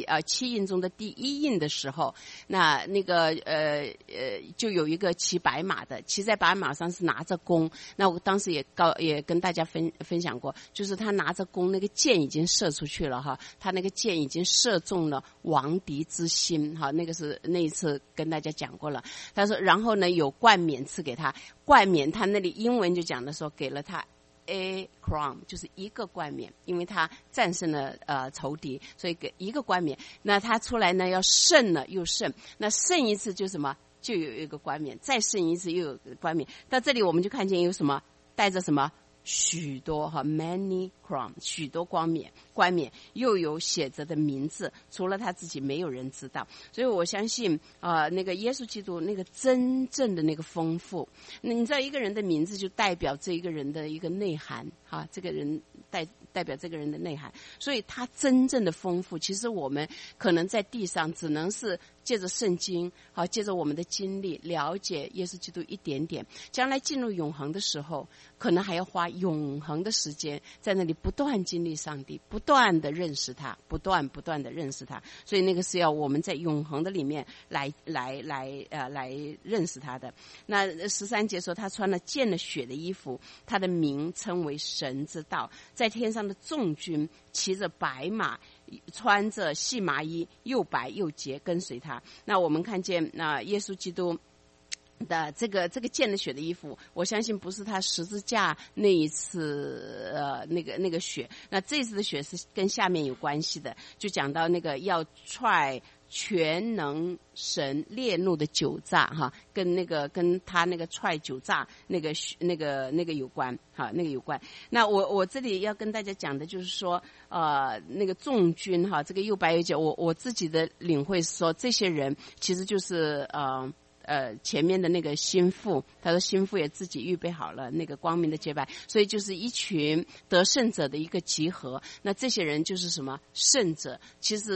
7印中的第1印的时候，那个就有一个骑白马的，骑在白马上是拿着弓。那我当时也跟大家分享过，就是他拿着弓，那个箭已经射出去了哈，他那个箭已经射中了王敌之心哈，那一次跟大家讲过了。他说，然后呢有冠冕赐给他，冠冕他那里英文就讲的说给了他。A crown 就是一个冠冕，因为他战胜了仇敌，所以给一个冠冕。那他出来呢，要胜了又胜，那胜一次就什么，就有一个冠冕，再胜一次又有个冠冕。到这里我们就看见有什么带着什么许多哈 many crown 许多冠冕，又有写着的名字，除了他自己没有人知道。所以我相信那个耶稣基督那个真正的那个丰富，你知道一个人的名字就代表这一个人的一个内涵哈，这个人代表这个人的内涵。所以他真正的丰富，其实我们可能在地上只能是借着圣经好，借着我们的经历了解耶稣基督一点点，将来进入永恒的时候，可能还要花永恒的时间在那里不断经历上帝，不断的认识他，不断的认识他。所以那个是要我们在永恒的里面来认识他的。那13节说他穿了溅了血的衣服，他的名称为神之道，在天上的众军骑着白马，穿着细麻衣，又白又洁，跟随他。那我们看见耶稣基督的这个溅了血的衣服，我相信不是他十字架那一次那个血，那这次的血是跟下面有关系的，就讲到那个要踹全能神烈怒的酒榨哈，跟他那个踹酒榨那个有关哈，那个有关。那我这里要跟大家讲的就是说那个众军哈，这个又白又洁，我自己的领会是说，这些人其实就是前面的那个心腹，他说心腹也自己预备好了那个光明的洁白，所以就是一群得胜者的一个集合。那这些人就是什么圣者？其实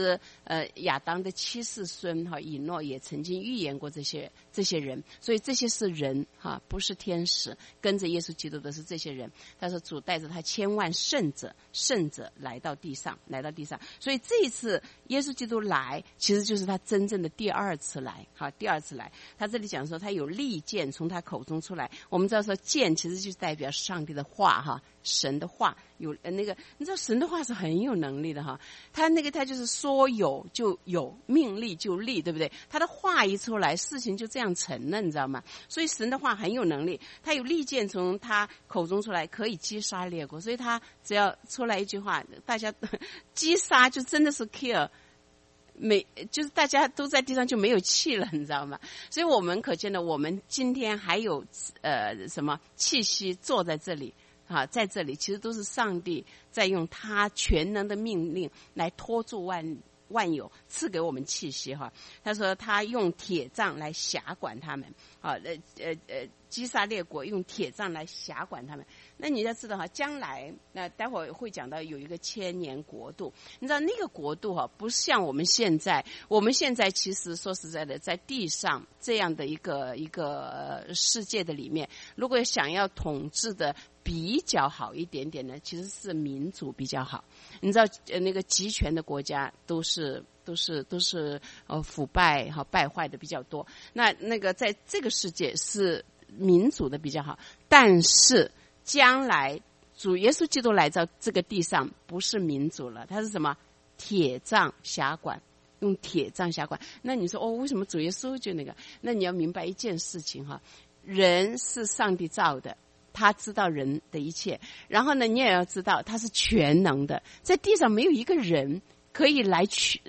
亚当的七世孙哈以诺也曾经预言过这些人，所以这些是人哈，不是天使，跟着耶稣基督的是这些人。他说主带着他千万圣者来到地上，所以这一次耶稣基督来，其实就是他真正的第二次来。他这里讲说他有利剑从他口中出来，我们知道说剑其实就是代表上帝的话哈，神的话有那个，你知道神的话是很有能力的哈，他就是说有就有，命立就立，对不对？他的话一出来，事情就这样成了，你知道吗？所以神的话很有能力，他有利剑从他口中出来，可以击杀列国，所以他只要出来一句话，大家击杀就真的是 kill。就是大家都在地上就没有气了，你知道吗？所以我们可见的，我们今天还有什么气息坐在这里啊，在这里其实都是上帝在用他全能的命令来拖住万有，赐给我们气息哈。他说他用铁杖来辖管他们啊，击杀列国，用铁杖来辖管他们。那你要知道哈，将来待会儿会讲到有一个千年国度，你知道那个国度哈，不像我们现在其实说实在的，在地上这样的一个世界的里面，如果想要统治的比较好一点点呢，其实是民主比较好。你知道那个集权的国家都是腐败和败坏的比较多。那个在这个世界是民主的比较好，但是将来主耶稣基督来到这个地上不是民主了，他是什么？铁杖辖管，用铁杖辖管。那你说为什么主耶稣就那个？那你要明白一件事情哈，人是上帝造的，他知道人的一切，然后呢你也要知道他是全能的，在地上没有一个人可以来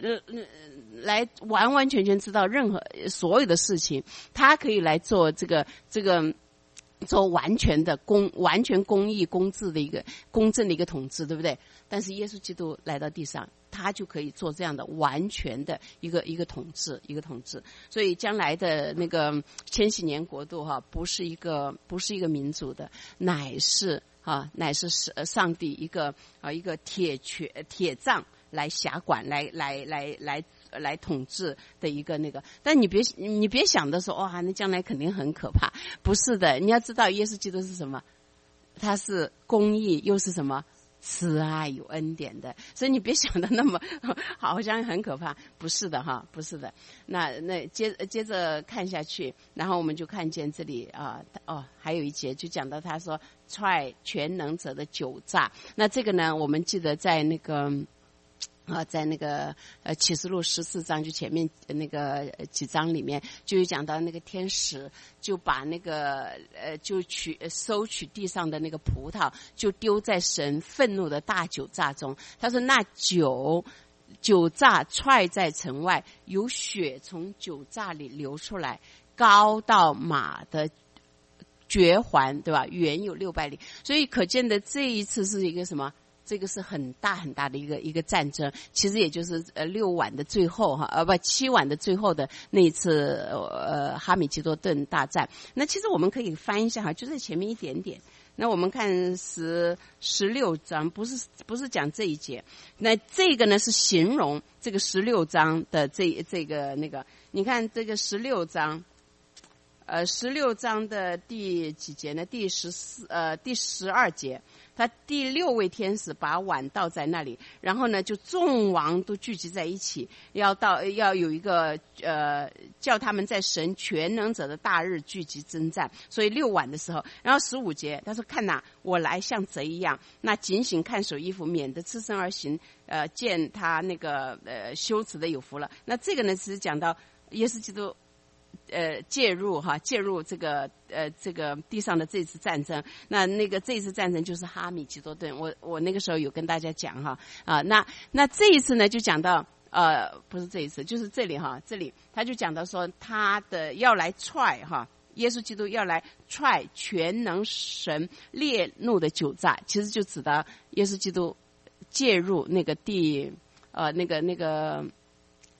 完完全全知道任何所有的事情，他可以来做这个做完全公义公正的一个统治，对不对？但是耶稣基督来到地上，他就可以做这样的完全的一个统治。所以将来的那个千禧年国度哈，不是一个民主的，乃是上帝一个铁杖来辖管，来统治的一个那个。但你别想的说哇，那将来肯定很可怕，不是的。你要知道耶稣基督是什么？他是公义又是什么？慈爱有恩典的。所以你别想的那么好像很可怕，不是的哈，不是的。那接着看下去，然后我们就看见这里还有一节就讲到他说踹全能者的酒榨。那这个呢，我们记得在那个在那个启示录14章就前面那个几章里面就有讲到那个天使就把那个就收取地上的那个葡萄，就丢在神愤怒的大酒榨中。他说那酒榨踹在城外，有血从酒榨里流出来，高到马的绝环，对吧？远有600里。所以可见的这一次是一个什么？这个是很大很大的一个战争，其实也就是6晚的最后7晚的最后的那一次哈米吉多顿大战。那其实我们可以翻一下哈，就在前面一点点。那我们看16章，不是讲这一节。那这个呢是形容这个16章的这个那个，你看这个16章。16章的第几节呢？第12节，他第6位天使把碗倒在那里，然后呢，就众王都聚集在一起，要有一个叫他们在神全能者的大日聚集征战。所以6晚的时候，然后15节，他说：“看哪，我来像贼一样，那警醒看守衣服，免得赤身而行，见他那个羞耻的有福了。”那这个呢，是讲到耶稣基督。介入这个地上的这次战争，那个这次战争就是哈米吉多顿，我那个时候有跟大家讲哈那这一次呢就讲到不是这一次，就是这里他就讲到说他的要来踹耶稣基督要来踹全能神烈怒的酒榨，其实就指的耶稣基督介入那个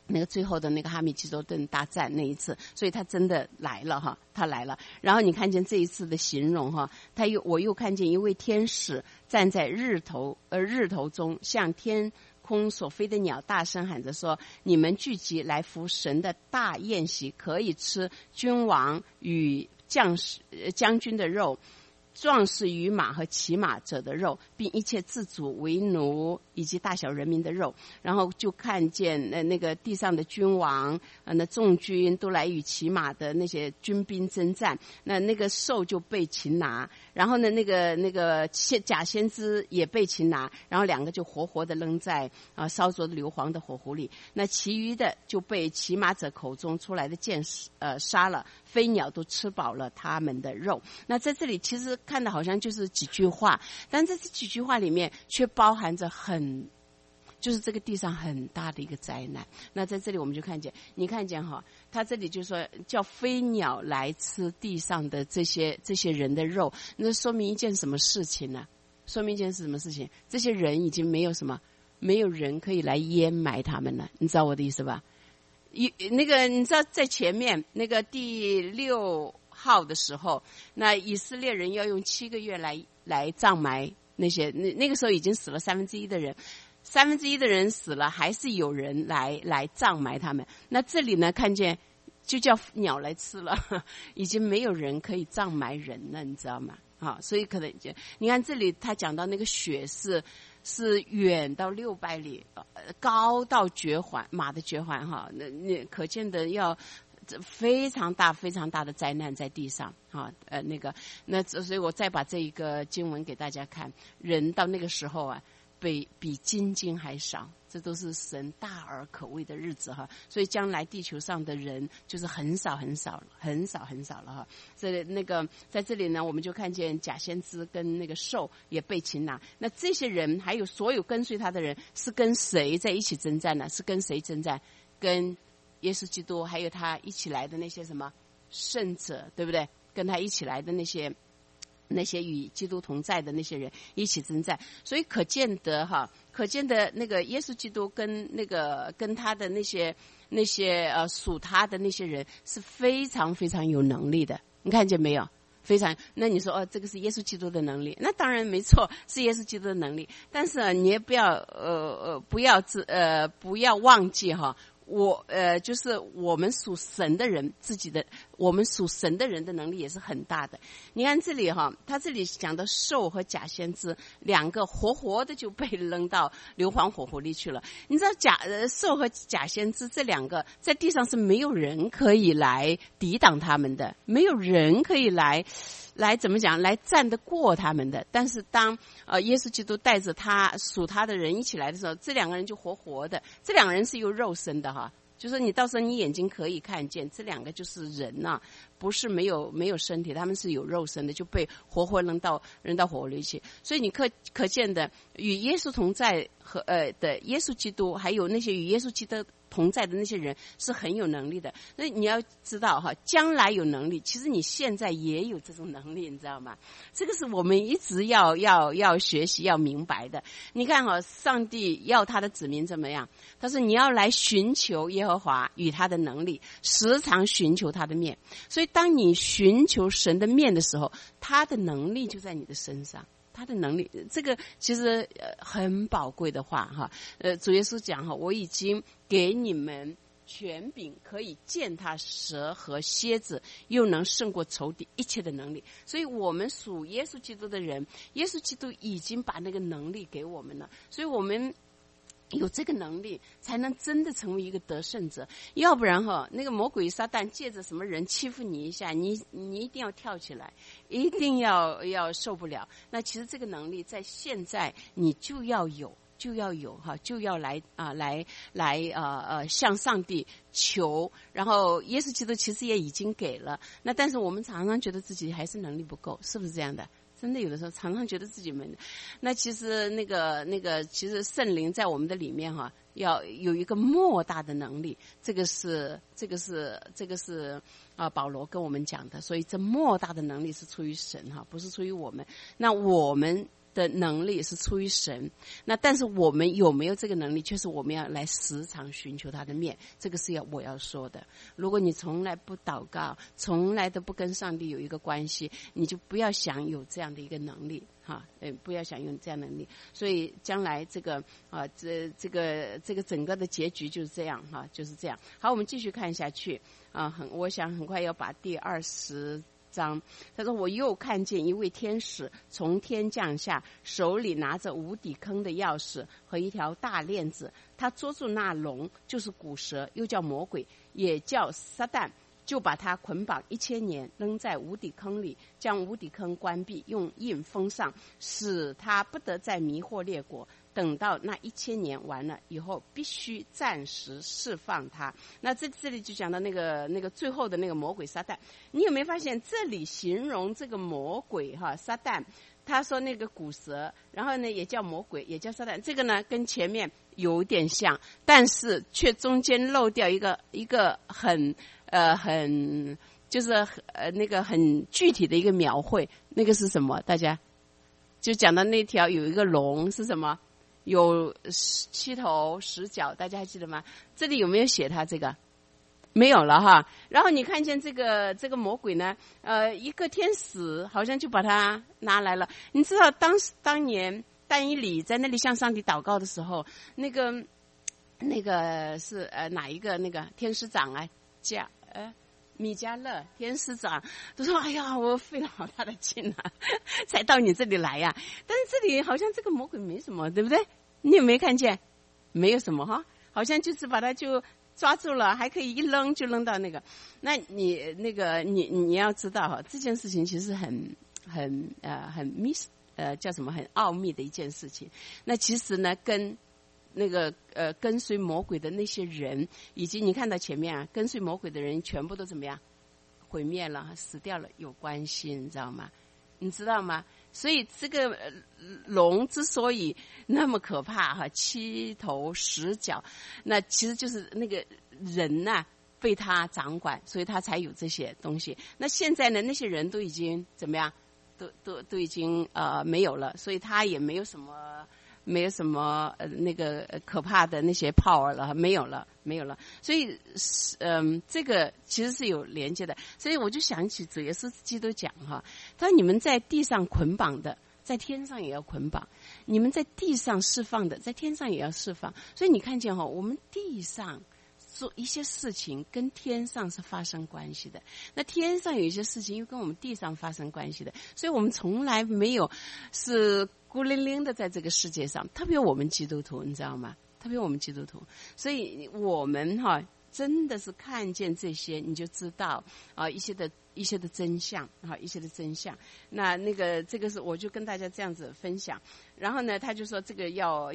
那个最后的那个哈米吉多顿大战那一次，所以他真的来了哈，他来了。然后你看见这一次的形容哈，我又看见一位天使站在日头中，向天空所飞的鸟大声喊着说：你们聚集来服神的大宴席，可以吃君王与将军的肉，壮士与马和骑马者的肉，并一切自主为奴以及大小人民的肉。然后就看见那个地上的君王那众军都来与骑马的那些军兵征战，那个兽就被擒拿，然后呢那个假先知也被擒拿，然后两个就活活的扔在烧灼的硫磺的火湖里。那其余的就被骑马者口中出来的箭杀了，飞鸟都吃饱了他们的肉。那在这里其实看的好像就是几句话，但在这几句话里面却包含着就是这个地上很大的一个灾难。那在这里我们就看见，你看见哈，他这里就说叫飞鸟来吃地上的这些人的肉，那说明一件什么事情呢？说明一件是什么事情？这些人已经没有人可以来淹埋他们了，你知道我的意思吧？那个你知道在前面那个第6号的时候，那以色列人要用7个月来葬埋那些那个时候已经死了1/3的人，1/3的人死了，还是有人来葬埋他们。那这里呢，看见就叫鸟来吃了，已经没有人可以葬埋人了，你知道吗？所以可能你看这里他讲到那个雪是远到600里，高到绝环，马的绝环哈，那可见的要非常大非常大的灾难在地上所以我再把这一个经文给大家看，人到那个时候比金金还少，这都是神大而可畏的日子哈。所以将来地球上的人就是很少了哈。在这里呢，我们就看见假先知跟那个兽也被擒拿。那这些人还有所有跟随他的人是跟谁在一起征战呢？是跟谁征战？跟耶稣基督还有他一起来的那些什么圣者，对不对？跟他一起来的那些与基督同在的那些人一起征战。所以可见的那个耶稣基督跟他的那些属他的那些人是非常非常有能力的，你看见没有？非常。那你说这个是耶稣基督的能力，那当然没错，是耶稣基督的能力。但是你也不要忘记哈。就是我们属神的人我们属神的人的能力也是很大的。你看这里哈，他这里讲的兽和假先知两个活活的就被扔到硫磺火湖里去了。你知道兽和假先知这两个在地上是没有人可以来抵挡他们的，没有人可以来怎么讲，来战得过他们的。但是当耶稣基督带着他属他的人一起来的时候，这两个人就活活的，这两个人是有肉身的哈，就是你到时候你眼睛可以看见，这两个就是人啊，不是没有身体，他们是有肉身的，就被活活扔到火湖里去。所以你可见的与耶稣同在和的耶稣基督，还有那些与耶稣基督同在的那些人是很有能力的。那你要知道哈，将来有能力，其实你现在也有这种能力，你知道吗？这个是我们一直要学习要明白的。你看哈，上帝要他的子民怎么样？他说你要来寻求耶和华与他的能力，时常寻求他的面。所以当你寻求神的面的时候，他的能力就在你的身上。他的能力，这个其实很宝贵的话哈。主耶稣讲哈，我已经给你们权柄，可以践踏蛇和蝎子，又能胜过仇敌一切的能力。所以我们属耶稣基督的人，耶稣基督已经把那个能力给我们了，所以我们有这个能力才能真的成为一个得胜者。要不然哈，那个魔鬼撒旦借着什么人欺负你一下，你一定要跳起来，一定要受不了。那其实这个能力在现在你就要有哈，就要来向上帝求。然后耶稣基督其实也已经给了，那但是我们常常觉得自己还是能力不够，是不是这样的？真的有的时候常常觉得自己没。那其实那个其实圣灵在我们的里面哈，要有一个莫大的能力，这个是保罗跟我们讲的。所以这莫大的能力是出于神哈，不是出于我们。那我们的能力是出于神，那但是我们有没有这个能力，却是我们要来时常寻求他的面，这个是我要说的。如果你从来不祷告，从来都不跟上帝有一个关系，你就不要想有这样的一个能力不要想用这样的能力。所以将来这个这个整个的结局就是这样就是这样。好，我们继续看下去我想很快要把第20章，他说我又看见一位天使从天降下，手里拿着无底坑的钥匙和一条大链子，他捉住那龙，就是古蛇，又叫魔鬼，也叫撒旦，就把他捆绑1000年，扔在无底坑里，将无底坑关闭，用印封上，使他不得再迷惑列国。等到那1000年完了以后，必须暂时释放他。那这里就讲到那个最后的那个魔鬼撒旦。你有没有发现这里形容这个魔鬼撒旦，他说那个古蛇，然后呢也叫魔鬼，也叫撒旦，这个呢跟前面有点像，但是却中间漏掉一个很就是那个很具体的一个描绘。那个是什么？大家就讲到那条有一个龙是什么？有7头10脚，大家还记得吗？这里有没有写他这个？没有了然后你看见这个魔鬼呢，一个天使好像就把他拿来了。你知道当年但以理在那里向上帝祷告的时候，那个是哪一个那个天使长米迦勒天使长都说：“哎呀，我费了好大的劲才到你这里来呀！”但是这里好像这个魔鬼没什么，对不对？你有没有看见？没有什么好像就是把他就抓住了，还可以一扔就扔到那个。那你要知道这件事情其实很叫什么很奥秘的一件事情。那其实呢，跟那个跟随魔鬼的那些人，以及你看到前面跟随魔鬼的人全部都怎么样毁灭了，死掉了，有关系，你知道吗？你知道吗？所以这个龙之所以那么可怕7头10脚，那其实就是那个人被他掌管，所以他才有这些东西。那现在呢，那些人都已经怎么样？都已经没有了，所以他也没有什么那个可怕的那些 power 了，没有了。所以这个其实是有连接的。所以我就想起主耶稣基督讲他说你们在地上捆绑的，在天上也要捆绑；你们在地上释放的，在天上也要释放。所以你看见我们地上做一些事情跟天上是发生关系的，那天上有一些事情又跟我们地上发生关系的，所以我们从来没有是孤零零的在这个世界上，特别我们基督徒，你知道吗？特别我们基督徒，所以我们真的是看见这些，你就知道一些的真相一些的真相。那这个是我就跟大家这样子分享。然后呢，他就说这个要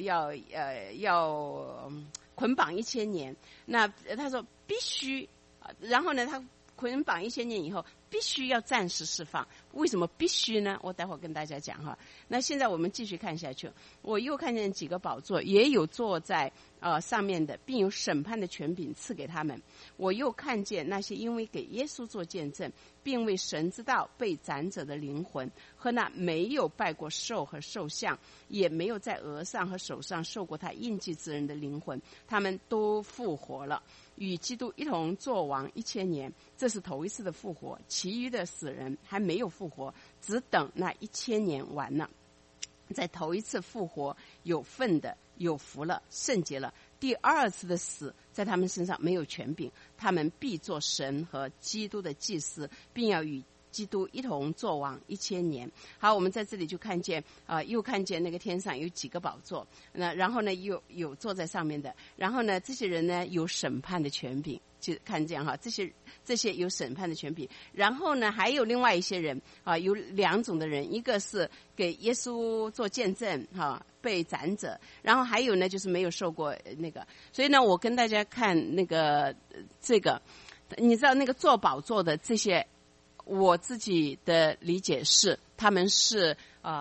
捆绑1000年，那他说必须，然后呢，他捆绑1000年以后，必须要暂时释放。为什么必须呢？我待会儿跟大家讲那现在我们继续看下去。我又看见几个宝座，也有坐在上面的，并有审判的权柄赐给他们。我又看见那些因为给耶稣做见证，并为神之道被斩者的灵魂，和那没有拜过兽和兽像，也没有在额上和手上受过他印记之人的灵魂，他们都复活了，与基督一同作王1000年。这是头一次的复活，其余的死人还没有复活，只等那1000年完了。在头一次复活有份的，有福了，圣洁了。第二次的死在他们身上没有权柄，他们必做神和基督的祭司，并要与基督一同作王1000年。好，我们在这里就看见又看见那个天上有几个宝座，那然后呢又有坐在上面的，然后呢这些人呢有审判的权柄，就看这样这些有审判的权柄。然后呢还有另外一些人有2种的人，一个是给耶稣做见证被斩者，然后还有呢就是没有受过那个。所以呢我跟大家看这个，你知道那个坐宝座的这些，我自己的理解是他们是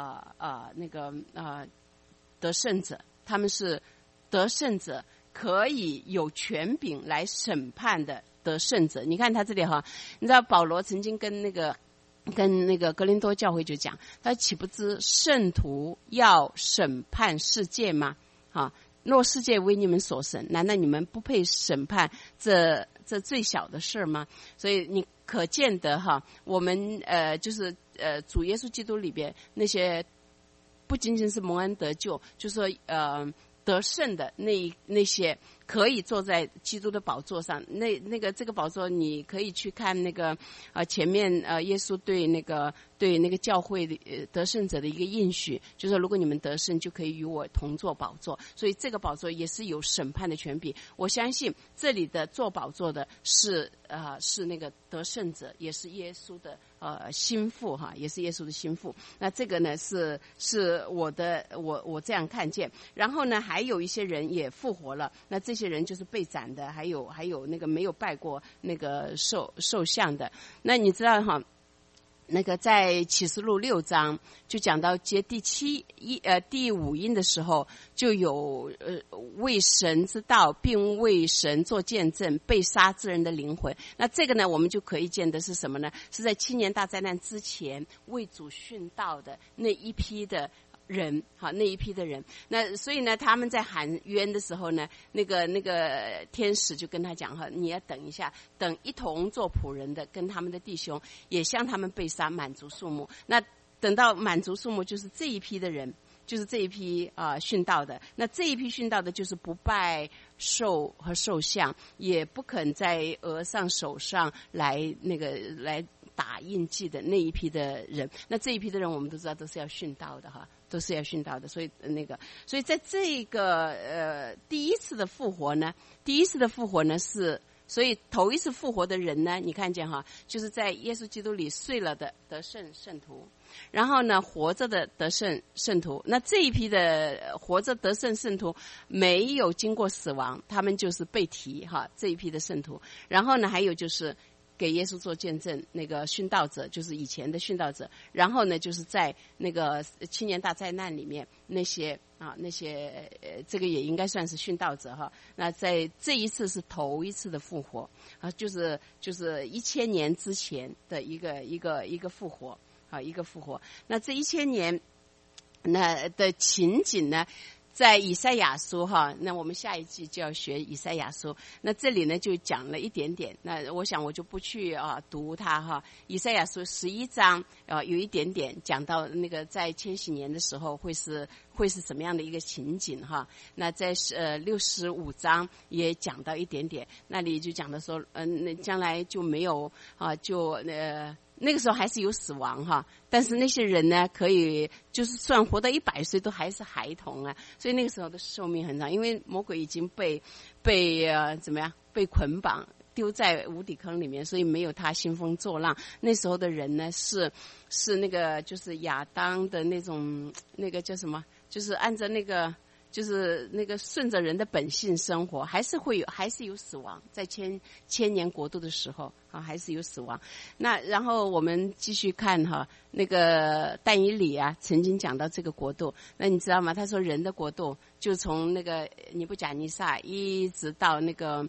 得胜者，他们是得胜者，可以有权柄来审判的得胜者。你看他这里你知道保罗曾经跟那个跟那个格林多教会就讲，他岂不知圣徒要审判世界吗？啊，若世界为你们所审，难道你们不配审判这最小的事吗？所以你可见得哈，我们就是主耶稣基督里边那些不仅仅是蒙恩得救，就是说得胜的那些可以坐在基督的宝座上，这个宝座你可以去看那个前面耶稣对那个教会的得胜者的一个应许，就是说如果你们得胜就可以与我同坐宝座，所以这个宝座也是有审判的权柄。我相信这里的坐宝座的是那个得胜者，也是耶稣的心腹哈，也是耶稣的心腹。那这个呢是我这样看见。然后呢还有一些人也复活了，那这些人就是被斩的，还有那个没有拜过那个兽像的。那你知道哈，那个在启示录6章就讲到接第5音的时候，就有为神之道并为神做见证被杀之人的灵魂。那这个呢我们就可以见的是什么呢？是在7年大灾难之前为主殉道的那一批的人，好，那一批的人。那所以呢他们在喊冤的时候呢，那个天使就跟他讲哈，你要等一下，等一同做仆人的跟他们的弟兄也像他们被杀，满足数目。那等到满足数目，就是这一批的人，就是这一批殉道的。那这一批殉道的就是不拜兽和兽像，也不肯在额上手上来打印记的那一批的人。那这一批的人我们都知道都是要殉道的哈，都是要殉道的。所以在这个第一次的复活呢是，所以头一次复活的人呢，你看见哈，就是在耶稣基督里睡了的得胜圣徒，然后呢活着的得胜圣徒。那这一批的活着得胜圣徒没有经过死亡，他们就是被提哈，这一批的圣徒。然后呢还有就是给耶稣做见证那个殉道者，就是以前的殉道者。然后呢就是在那个7年大灾难里面那些这个也应该算是殉道者哈。那在这一次是头一次的复活啊，就是1000年之前的一个复活啊，一个复活。那这1000年那的情景呢，在以赛亚书哈，那我们下一季就要学以赛亚书。那这里呢就讲了一点点，那我想我就不去读它哈。以赛亚书11章有一点点讲到那个在千禧年的时候会是什么样的一个情景哈。那在65章也讲到一点点，那里就讲的说那将来就没有那个时候还是有死亡哈，但是那些人呢可以就是算活到100岁都还是孩童啊，所以那个时候的寿命很长，因为魔鬼已经被怎么样被捆绑丢在无底坑里面，所以没有他兴风作浪。那时候的人呢是那个就是亚当的那种那个叫什么，就是按照那个就是那个顺着人的本性生活，还是有死亡，在千年国度的时候啊，还是有死亡。那然后我们继续看哈，那个但以理啊曾经讲到这个国度，那你知道吗？他说人的国度就从那个尼布甲尼撒一直到那个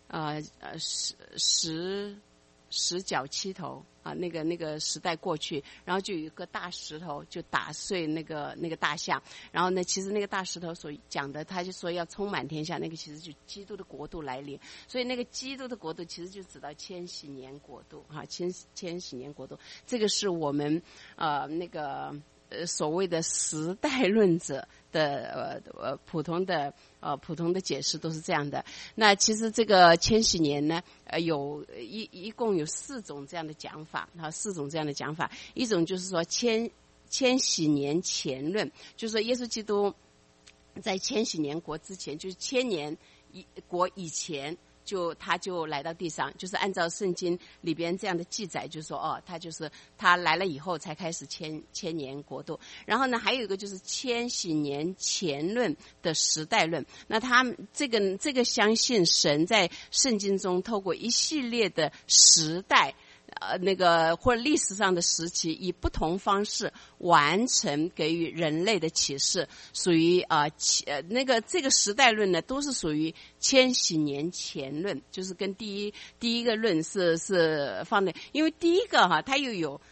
十角七头啊，那个时代过去，然后就有一个大石头就打碎那个大象，然后呢，其实那个大石头所讲的，他就说要充满天下，那个其实就基督的国度来临，所以那个基督的国度其实就指到千禧年国度哈，千禧年国度，这个是我们所谓的时代论者的普通的解释都是这样的。那其实这个千禧年呢，有一共有4种这样的讲法啊，4种这样的讲法。一种就是说千禧年前论，就是说耶稣基督在千禧年国之前，就是千年国以前。他就来到地上，就是按照圣经里边这样的记载，就是说他来了以后才开始千年国度。然后呢，还有一个就是千禧年前论的时代论。那他这个相信神在圣经中透过一系列的时代。那个或者历史上的时期，以不同方式完成给予人类的启示，属于这个时代论呢，都是属于千禧年前论，就是跟第一个论是放的，因为第一个哈，它又有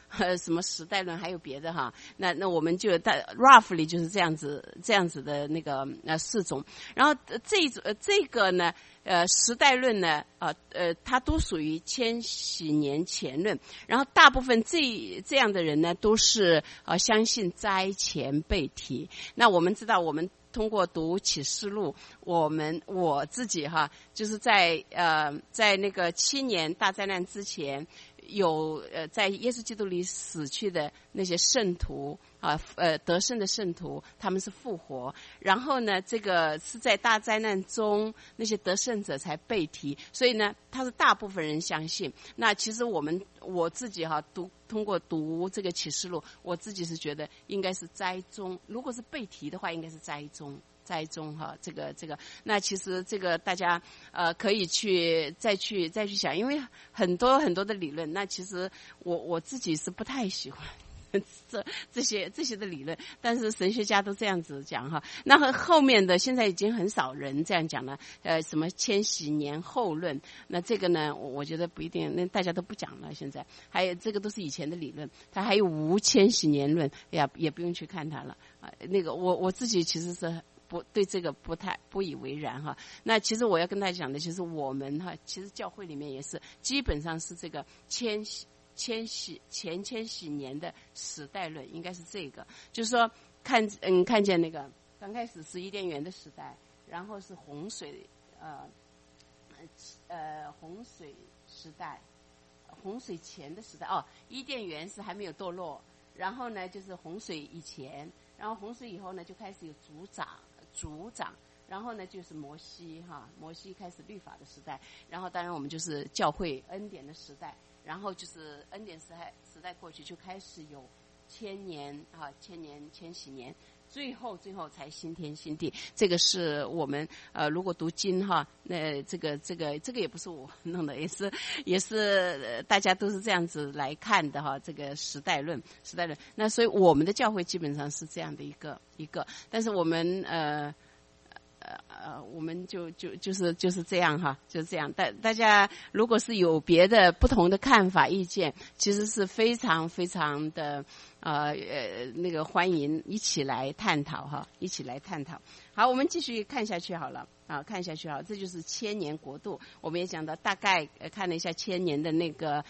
什么时代论，还有别的哈。那我们就roughly 就是这样子的那个4种。然后这个呢时代论呢它都属于千禧年前论。然后大部分这样的人呢都是相信灾前被提。那我们知道，我们通过读启示录，我自己哈，就是在那个7年大灾难之前，有在耶稣基督里死去的那些圣徒得胜的圣徒，他们是复活。然后呢，这个是在大灾难中那些得胜者才被提，所以呢，他是大部分人相信。那其实我自己哈通过读这个启示录，我自己是觉得应该是灾中，如果是被提的话，应该是灾中哈，这个，那其实这个大家可以再去想，因为很多的理论，那其实我自己是不太喜欢这些的理论，但是神学家都这样子讲哈。那后面的现在已经很少人这样讲了，什么千禧年后论，那这个呢，我觉得不一定，那大家都不讲了。现在还有这个都是以前的理论，它还有无千禧年论，也不用去看它了那个我自己其实是对这个不以为然哈。那其实我要跟大家讲的，其实我们哈，其实教会里面也是基本上是这个千禧年的时代论，应该是这个，就是说看见那个刚开始是伊甸园的时代，然后是洪水时代，洪水前的时代伊甸园是还没有堕落，然后呢就是洪水以前，然后洪水以后呢就开始有族长，然后呢就是摩西开始律法的时代，然后当然我们就是教会恩典的时代，然后就是恩典时代过去就开始有千禧年，最后才新天新地。这个是我们如果读经哈，那这个也不是我弄的，也是大家都是这样子来看的哈。这个时代论，那所以我们的教会基本上是这样的一个，但是我们我们就是这样哈，就是这样。大家如果是有别的不同的看法意见，其实是非常非常的那个欢迎一起来探讨哈，一起来探讨。好，我们继续看下去好了看下去这就是千年国度。我们也讲到大概看了一下千年的那个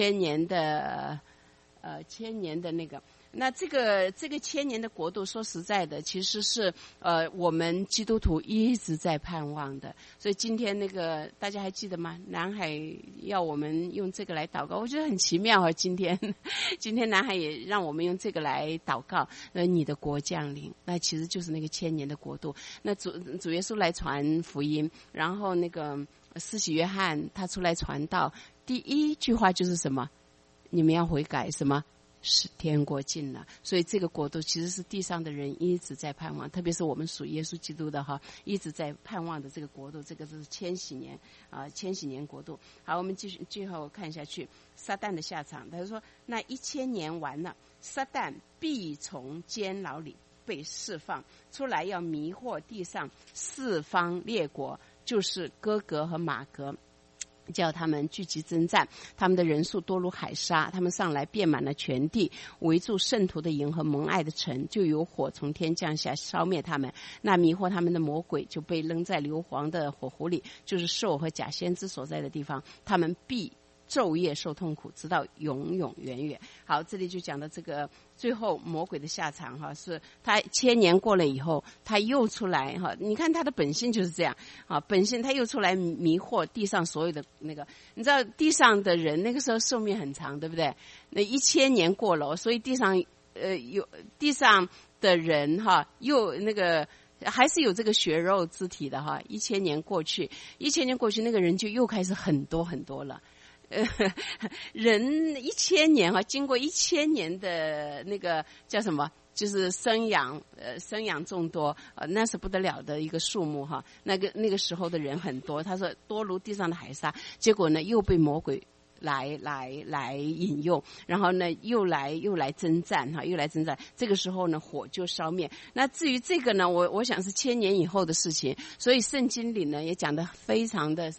那个。那这个千年的国度，说实在的，其实是我们基督徒一直在盼望的。所以今天那个大家还记得吗？南海要我们用这个来祷告，我觉得很奇妙今天南海也让我们用这个来祷告，你的国降临，那其实就是那个千年的国度。那主耶稣来传福音，然后那个施洗约翰他出来传道，第一句话就是什么？你们要悔改，什么？是天国近了。所以这个国度其实是地上的人一直在盼望，特别是我们属耶稣基督的哈，一直在盼望的这个国度，这个是千禧年国度。好，我们继续最后看下去，撒旦的下场。他就说，那1000年完了，撒旦必从监牢里被释放出来，要迷惑地上四方列国，就是哥格和马格，叫他们聚集征战，他们的人数多如海沙，他们上来遍满了全地，围住圣徒的营和蒙爱的城，就有火从天降下烧灭他们。那迷惑他们的魔鬼就被扔在硫磺的火湖里，就是兽和假先知所在的地方，他们必昼夜受痛苦，直到永永远远。好，这里就讲到这个最后魔鬼的下场哈，是他1000年过了以后，他又出来哈。你看他的本性就是这样本性他又出来迷惑地上所有的那个，你知道地上的人那个时候寿命很长，对不对？那1000年过了，所以地上有地上的人哈，又那个还是有这个血肉之体的哈。1000年过去，那个人就又开始很多很多了。人1000年经过1000年的那个叫什么，就是生养众多，那是不得了的一个数目哈。那个时候的人很多，他说多如地上的海沙，结果呢又被魔鬼来引诱，然后呢又来征战又来征战。这个时候呢火就烧灭。那至于这个呢，我想是1000年以后的事情，所以圣经里呢也讲得非常的什么，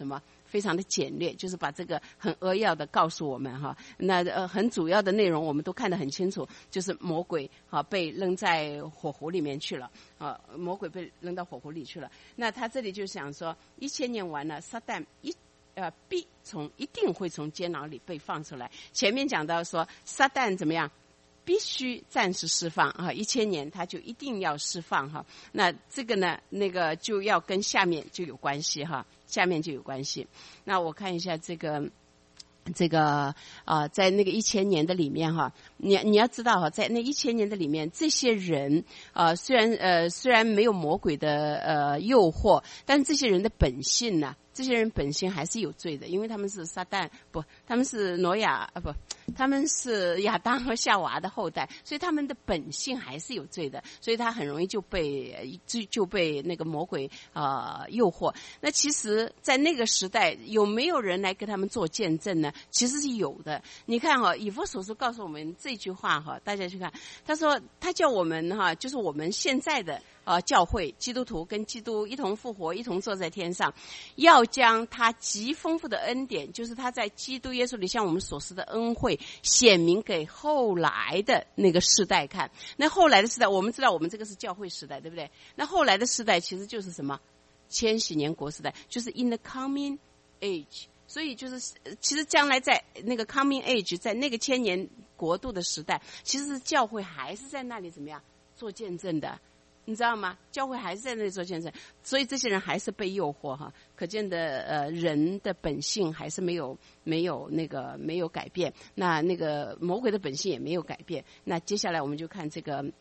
非常的简略，就是把这个很扼要的告诉我们哈。那很主要的内容我们都看得很清楚，就是魔鬼被扔在火湖里面去了魔鬼被扔到火湖里去了。那他这里就想说，1000年完了，撒旦一定会从监牢里被放出来。前面讲到说，撒旦怎么样？必须暂时释放1000年他就一定要释放那这个呢，那个就要跟下面就有关系下面就有关系。那我看一下这个在那个1000年的里面你要知道在那1000年的里面，这些人虽然没有魔鬼的诱惑，但是这些人的本性呢，这些人本性还是有罪的，因为他们是撒旦他们是他们是亚当和夏娃的后代，所以他们的本性还是有罪的，所以他很容易就被那个魔鬼诱惑。那其实在那个时代有没有人来给他们做见证呢？其实是有的。你看以弗所书告诉我们这句话大家去看，他说他叫我们就是我们现在的教会基督徒跟基督一同复活，一同坐在天上，要将他极丰富的恩典，就是他在基督耶稣里向我们所施的恩惠，显明给后来的那个世代看。那后来的世代，我们知道我们这个是教会时代，对不对？那后来的世代其实就是什么？千禧年国时代，就是 in the coming age。所以就是其实将来在那个 coming age， 在那个千年国度的时代，其实是教会还是在那里怎么样做见证的，你知道吗？教会还是在那里做见证，所以这些人还是被诱惑可见的人的本性还是没有改变，那个魔鬼的本性也没有改变。那接下来我们就看这个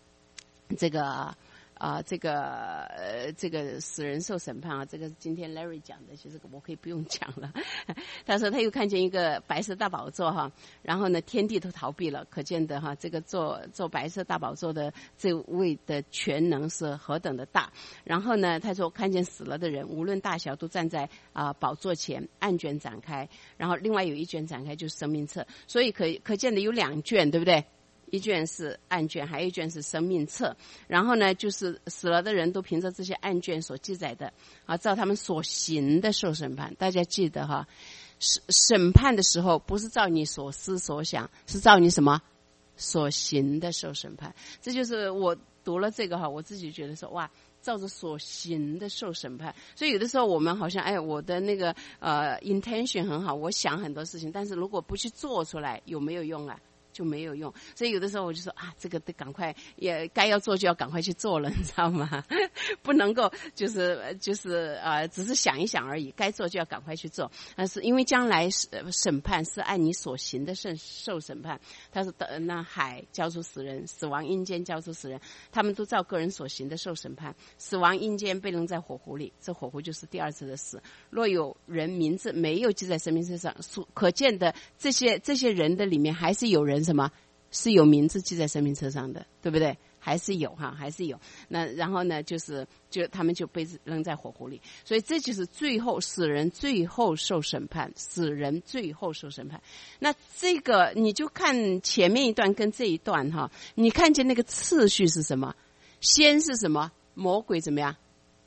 死人受审判这个是今天 Larry 讲的，其实我可以不用讲了。他说他又看见一个白色大宝座然后呢天地都逃避了，可见的这个做白色大宝座的这位的全能是何等的大。然后呢他说看见死了的人无论大小都站在宝座前，案卷展开，然后另外有一卷展开就是生命册，所以可见的有2卷，对不对？一卷是案卷，还有一卷是生命册。然后呢就是死了的人都凭着这些案卷所记载的照他们所行的受审判。大家记得审判的时候不是照你所思所想，是照你什么所行的受审判。这就是我读了这个我自己觉得说哇，照着所行的受审判。所以有的时候我们好像我的那个intention 很好，我想很多事情，但是如果不去做出来，有没有用啊？就没有用。所以有的时候我就说这个得赶快，也该要做就要赶快去做了，你知道吗？不能够就是只是想一想而已，该做就要赶快去做。是因为将来审判是按你所行的受审判。他说那海交出死人，死亡阴间交出死人，他们都照个人所行的受审判。死亡阴间被扔在火湖里，这火湖就是第二次的死。若有人名字没有记在生命册上，可见的这些人的里面还是有人什么是有名字记在生命册上的，对不对？还是有还是有。那然后呢就他们就被扔在火湖里。所以这就是最后死人最后受审判，死人最后受审判。那这个你就看前面一段跟这一段你看见那个次序是什么？先是什么？魔鬼怎么样？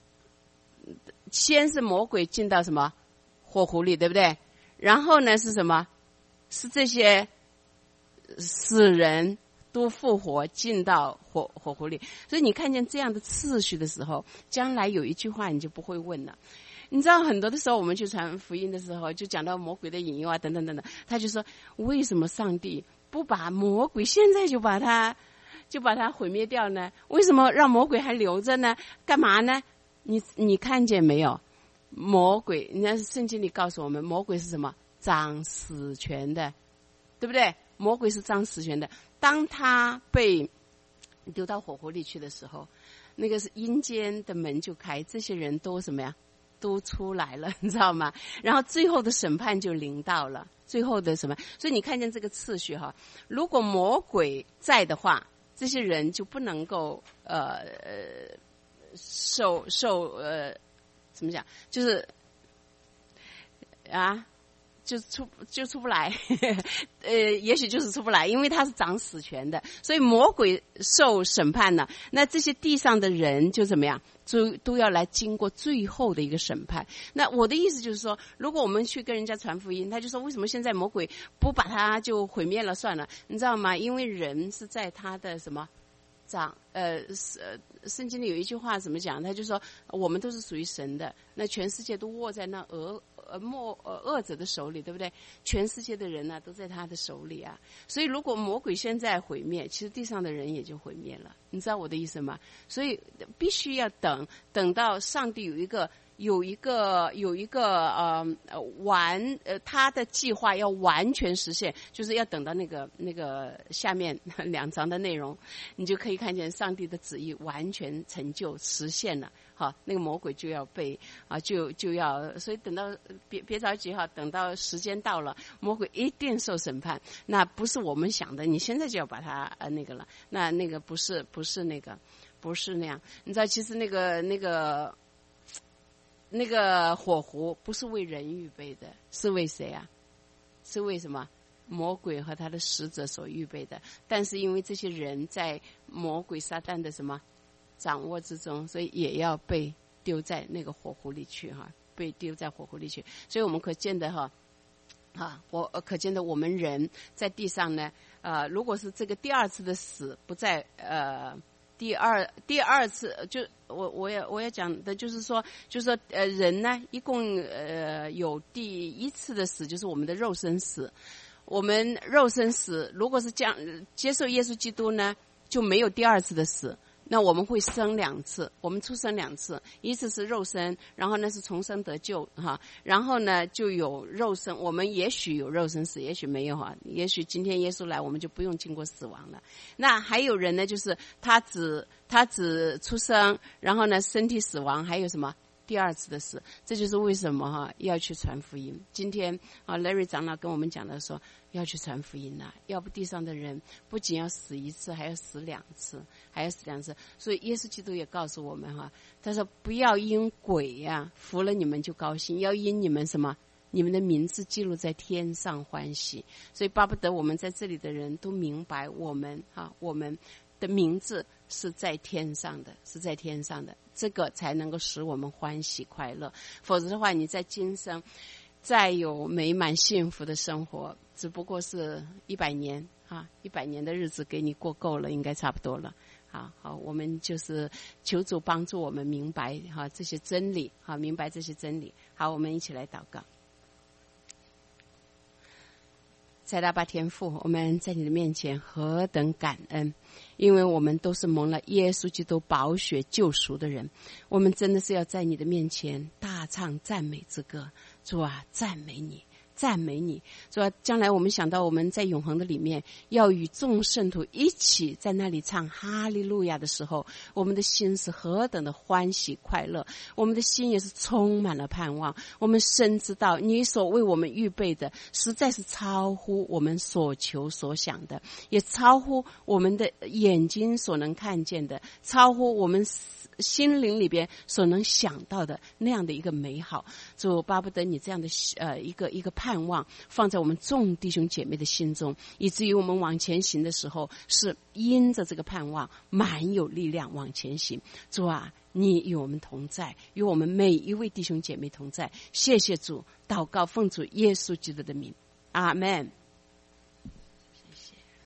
先是魔鬼进到什么火湖里，对不对？然后呢是什么？是这些死人都复活进到火湖里。所以你看见这样的次序的时候，将来有一句话你就不会问了。你知道很多的时候我们去传福音的时候，就讲到魔鬼的引诱等等等等，他就说为什么上帝不把魔鬼现在就把它毁灭掉呢？为什么让魔鬼还留着呢？干嘛呢？你看见没有？魔鬼，人家圣经里告诉我们，魔鬼是什么？掌死权的，对不对？魔鬼是掌死权的。当他被丢到火湖里去的时候，那个是阴间的门就开，这些人都什么呀？都出来了，你知道吗？然后最后的审判就临到了，最后的什么？所以你看见这个次序如果魔鬼在的话，这些人就不能够怎么讲？就是就出不来，也许就是出不来，因为他是掌死权的，所以魔鬼受审判了。那这些地上的人就怎么样，都要来经过最后的一个审判。那我的意思就是说，如果我们去跟人家传福音，他就说为什么现在魔鬼不把他就毁灭了算了？你知道吗？因为人是在他的什么圣经里有一句话怎么讲？他就说我们都是属于神的，那全世界都握在那恶者的手里，对不对？全世界的人呢，都在他的手里啊。所以如果魔鬼现在毁灭，其实地上的人也就毁灭了。你知道我的意思吗？所以必须要等到上帝有一个他的计划要完全实现，就是要等到那个下面2章的内容，你就可以看见上帝的旨意完全成就实现了。好，那个魔鬼就要被就要，所以等到别着急哈，等到时间到了，魔鬼一定受审判。那不是我们想的，你现在就要把它那个了。那个不是那样。你知道，其实那个火湖不是为人预备的，是为谁啊？是为什么？魔鬼和他的使者所预备的。但是因为这些人在魔鬼撒旦的什么掌握之中，所以也要被丢在那个火湖里去哈，被丢在火湖里去。所以我们可见的可见的我们人在地上呢，如果是这个第二次的死不在第二次，就我也讲的就是说人呢一共有第一次的死，就是我们的肉身死。我们肉身死，如果是接受耶稣基督呢，就没有第二次的死。那我们会生2次，我们出生2次，一次是肉身，然后呢是重生得救哈，然后呢就有肉身，我们也许有肉身死，也许没有哈，也许今天耶稣来，我们就不用经过死亡了。那还有人呢，就是他只出生，然后呢身体死亡，还有什么？第二次的死。这就是为什么要去传福音。今天Larry 长老跟我们讲的说要去传福音要不地上的人不仅要死1次，还要死2次，所以耶稣基督也告诉我们他说不要因鬼服了你们就高兴，要因你们什么？你们的名字记录在天上欢喜。所以巴不得我们在这里的人都明白我们的名字是在天上的，这个才能够使我们欢喜快乐。否则的话，你在今生再有美满幸福的生活，只不过是100年100年的日子给你过够了，应该差不多了。好，我们就是求主帮助我们明白这些真理，明白这些真理。好，我们一起来祷告。在大巴天父，我们在你的面前何等感恩，因为我们都是蒙了耶稣基督宝血救赎的人，我们真的是要在你的面前大唱赞美之歌。主啊，赞美你，赞美你。主啊，将来我们想到我们在永恒的里面要与众圣徒一起在那里唱哈利路亚的时候，我们的心是何等的欢喜快乐，我们的心也是充满了盼望。我们深知道你所为我们预备的实在是超乎我们所求所想的，也超乎我们的眼睛所能看见的，超乎我们心灵里边所能想到的那样的一个美好。主，巴不得你这样的一个盼望放在我们众弟兄姐妹的心中，以至于我们往前行的时候是因着这个盼望满有力量往前行。主啊，你与我们同在，与我们每一位弟兄姐妹同在。谢谢主，祷告奉主耶稣基督的名，阿们。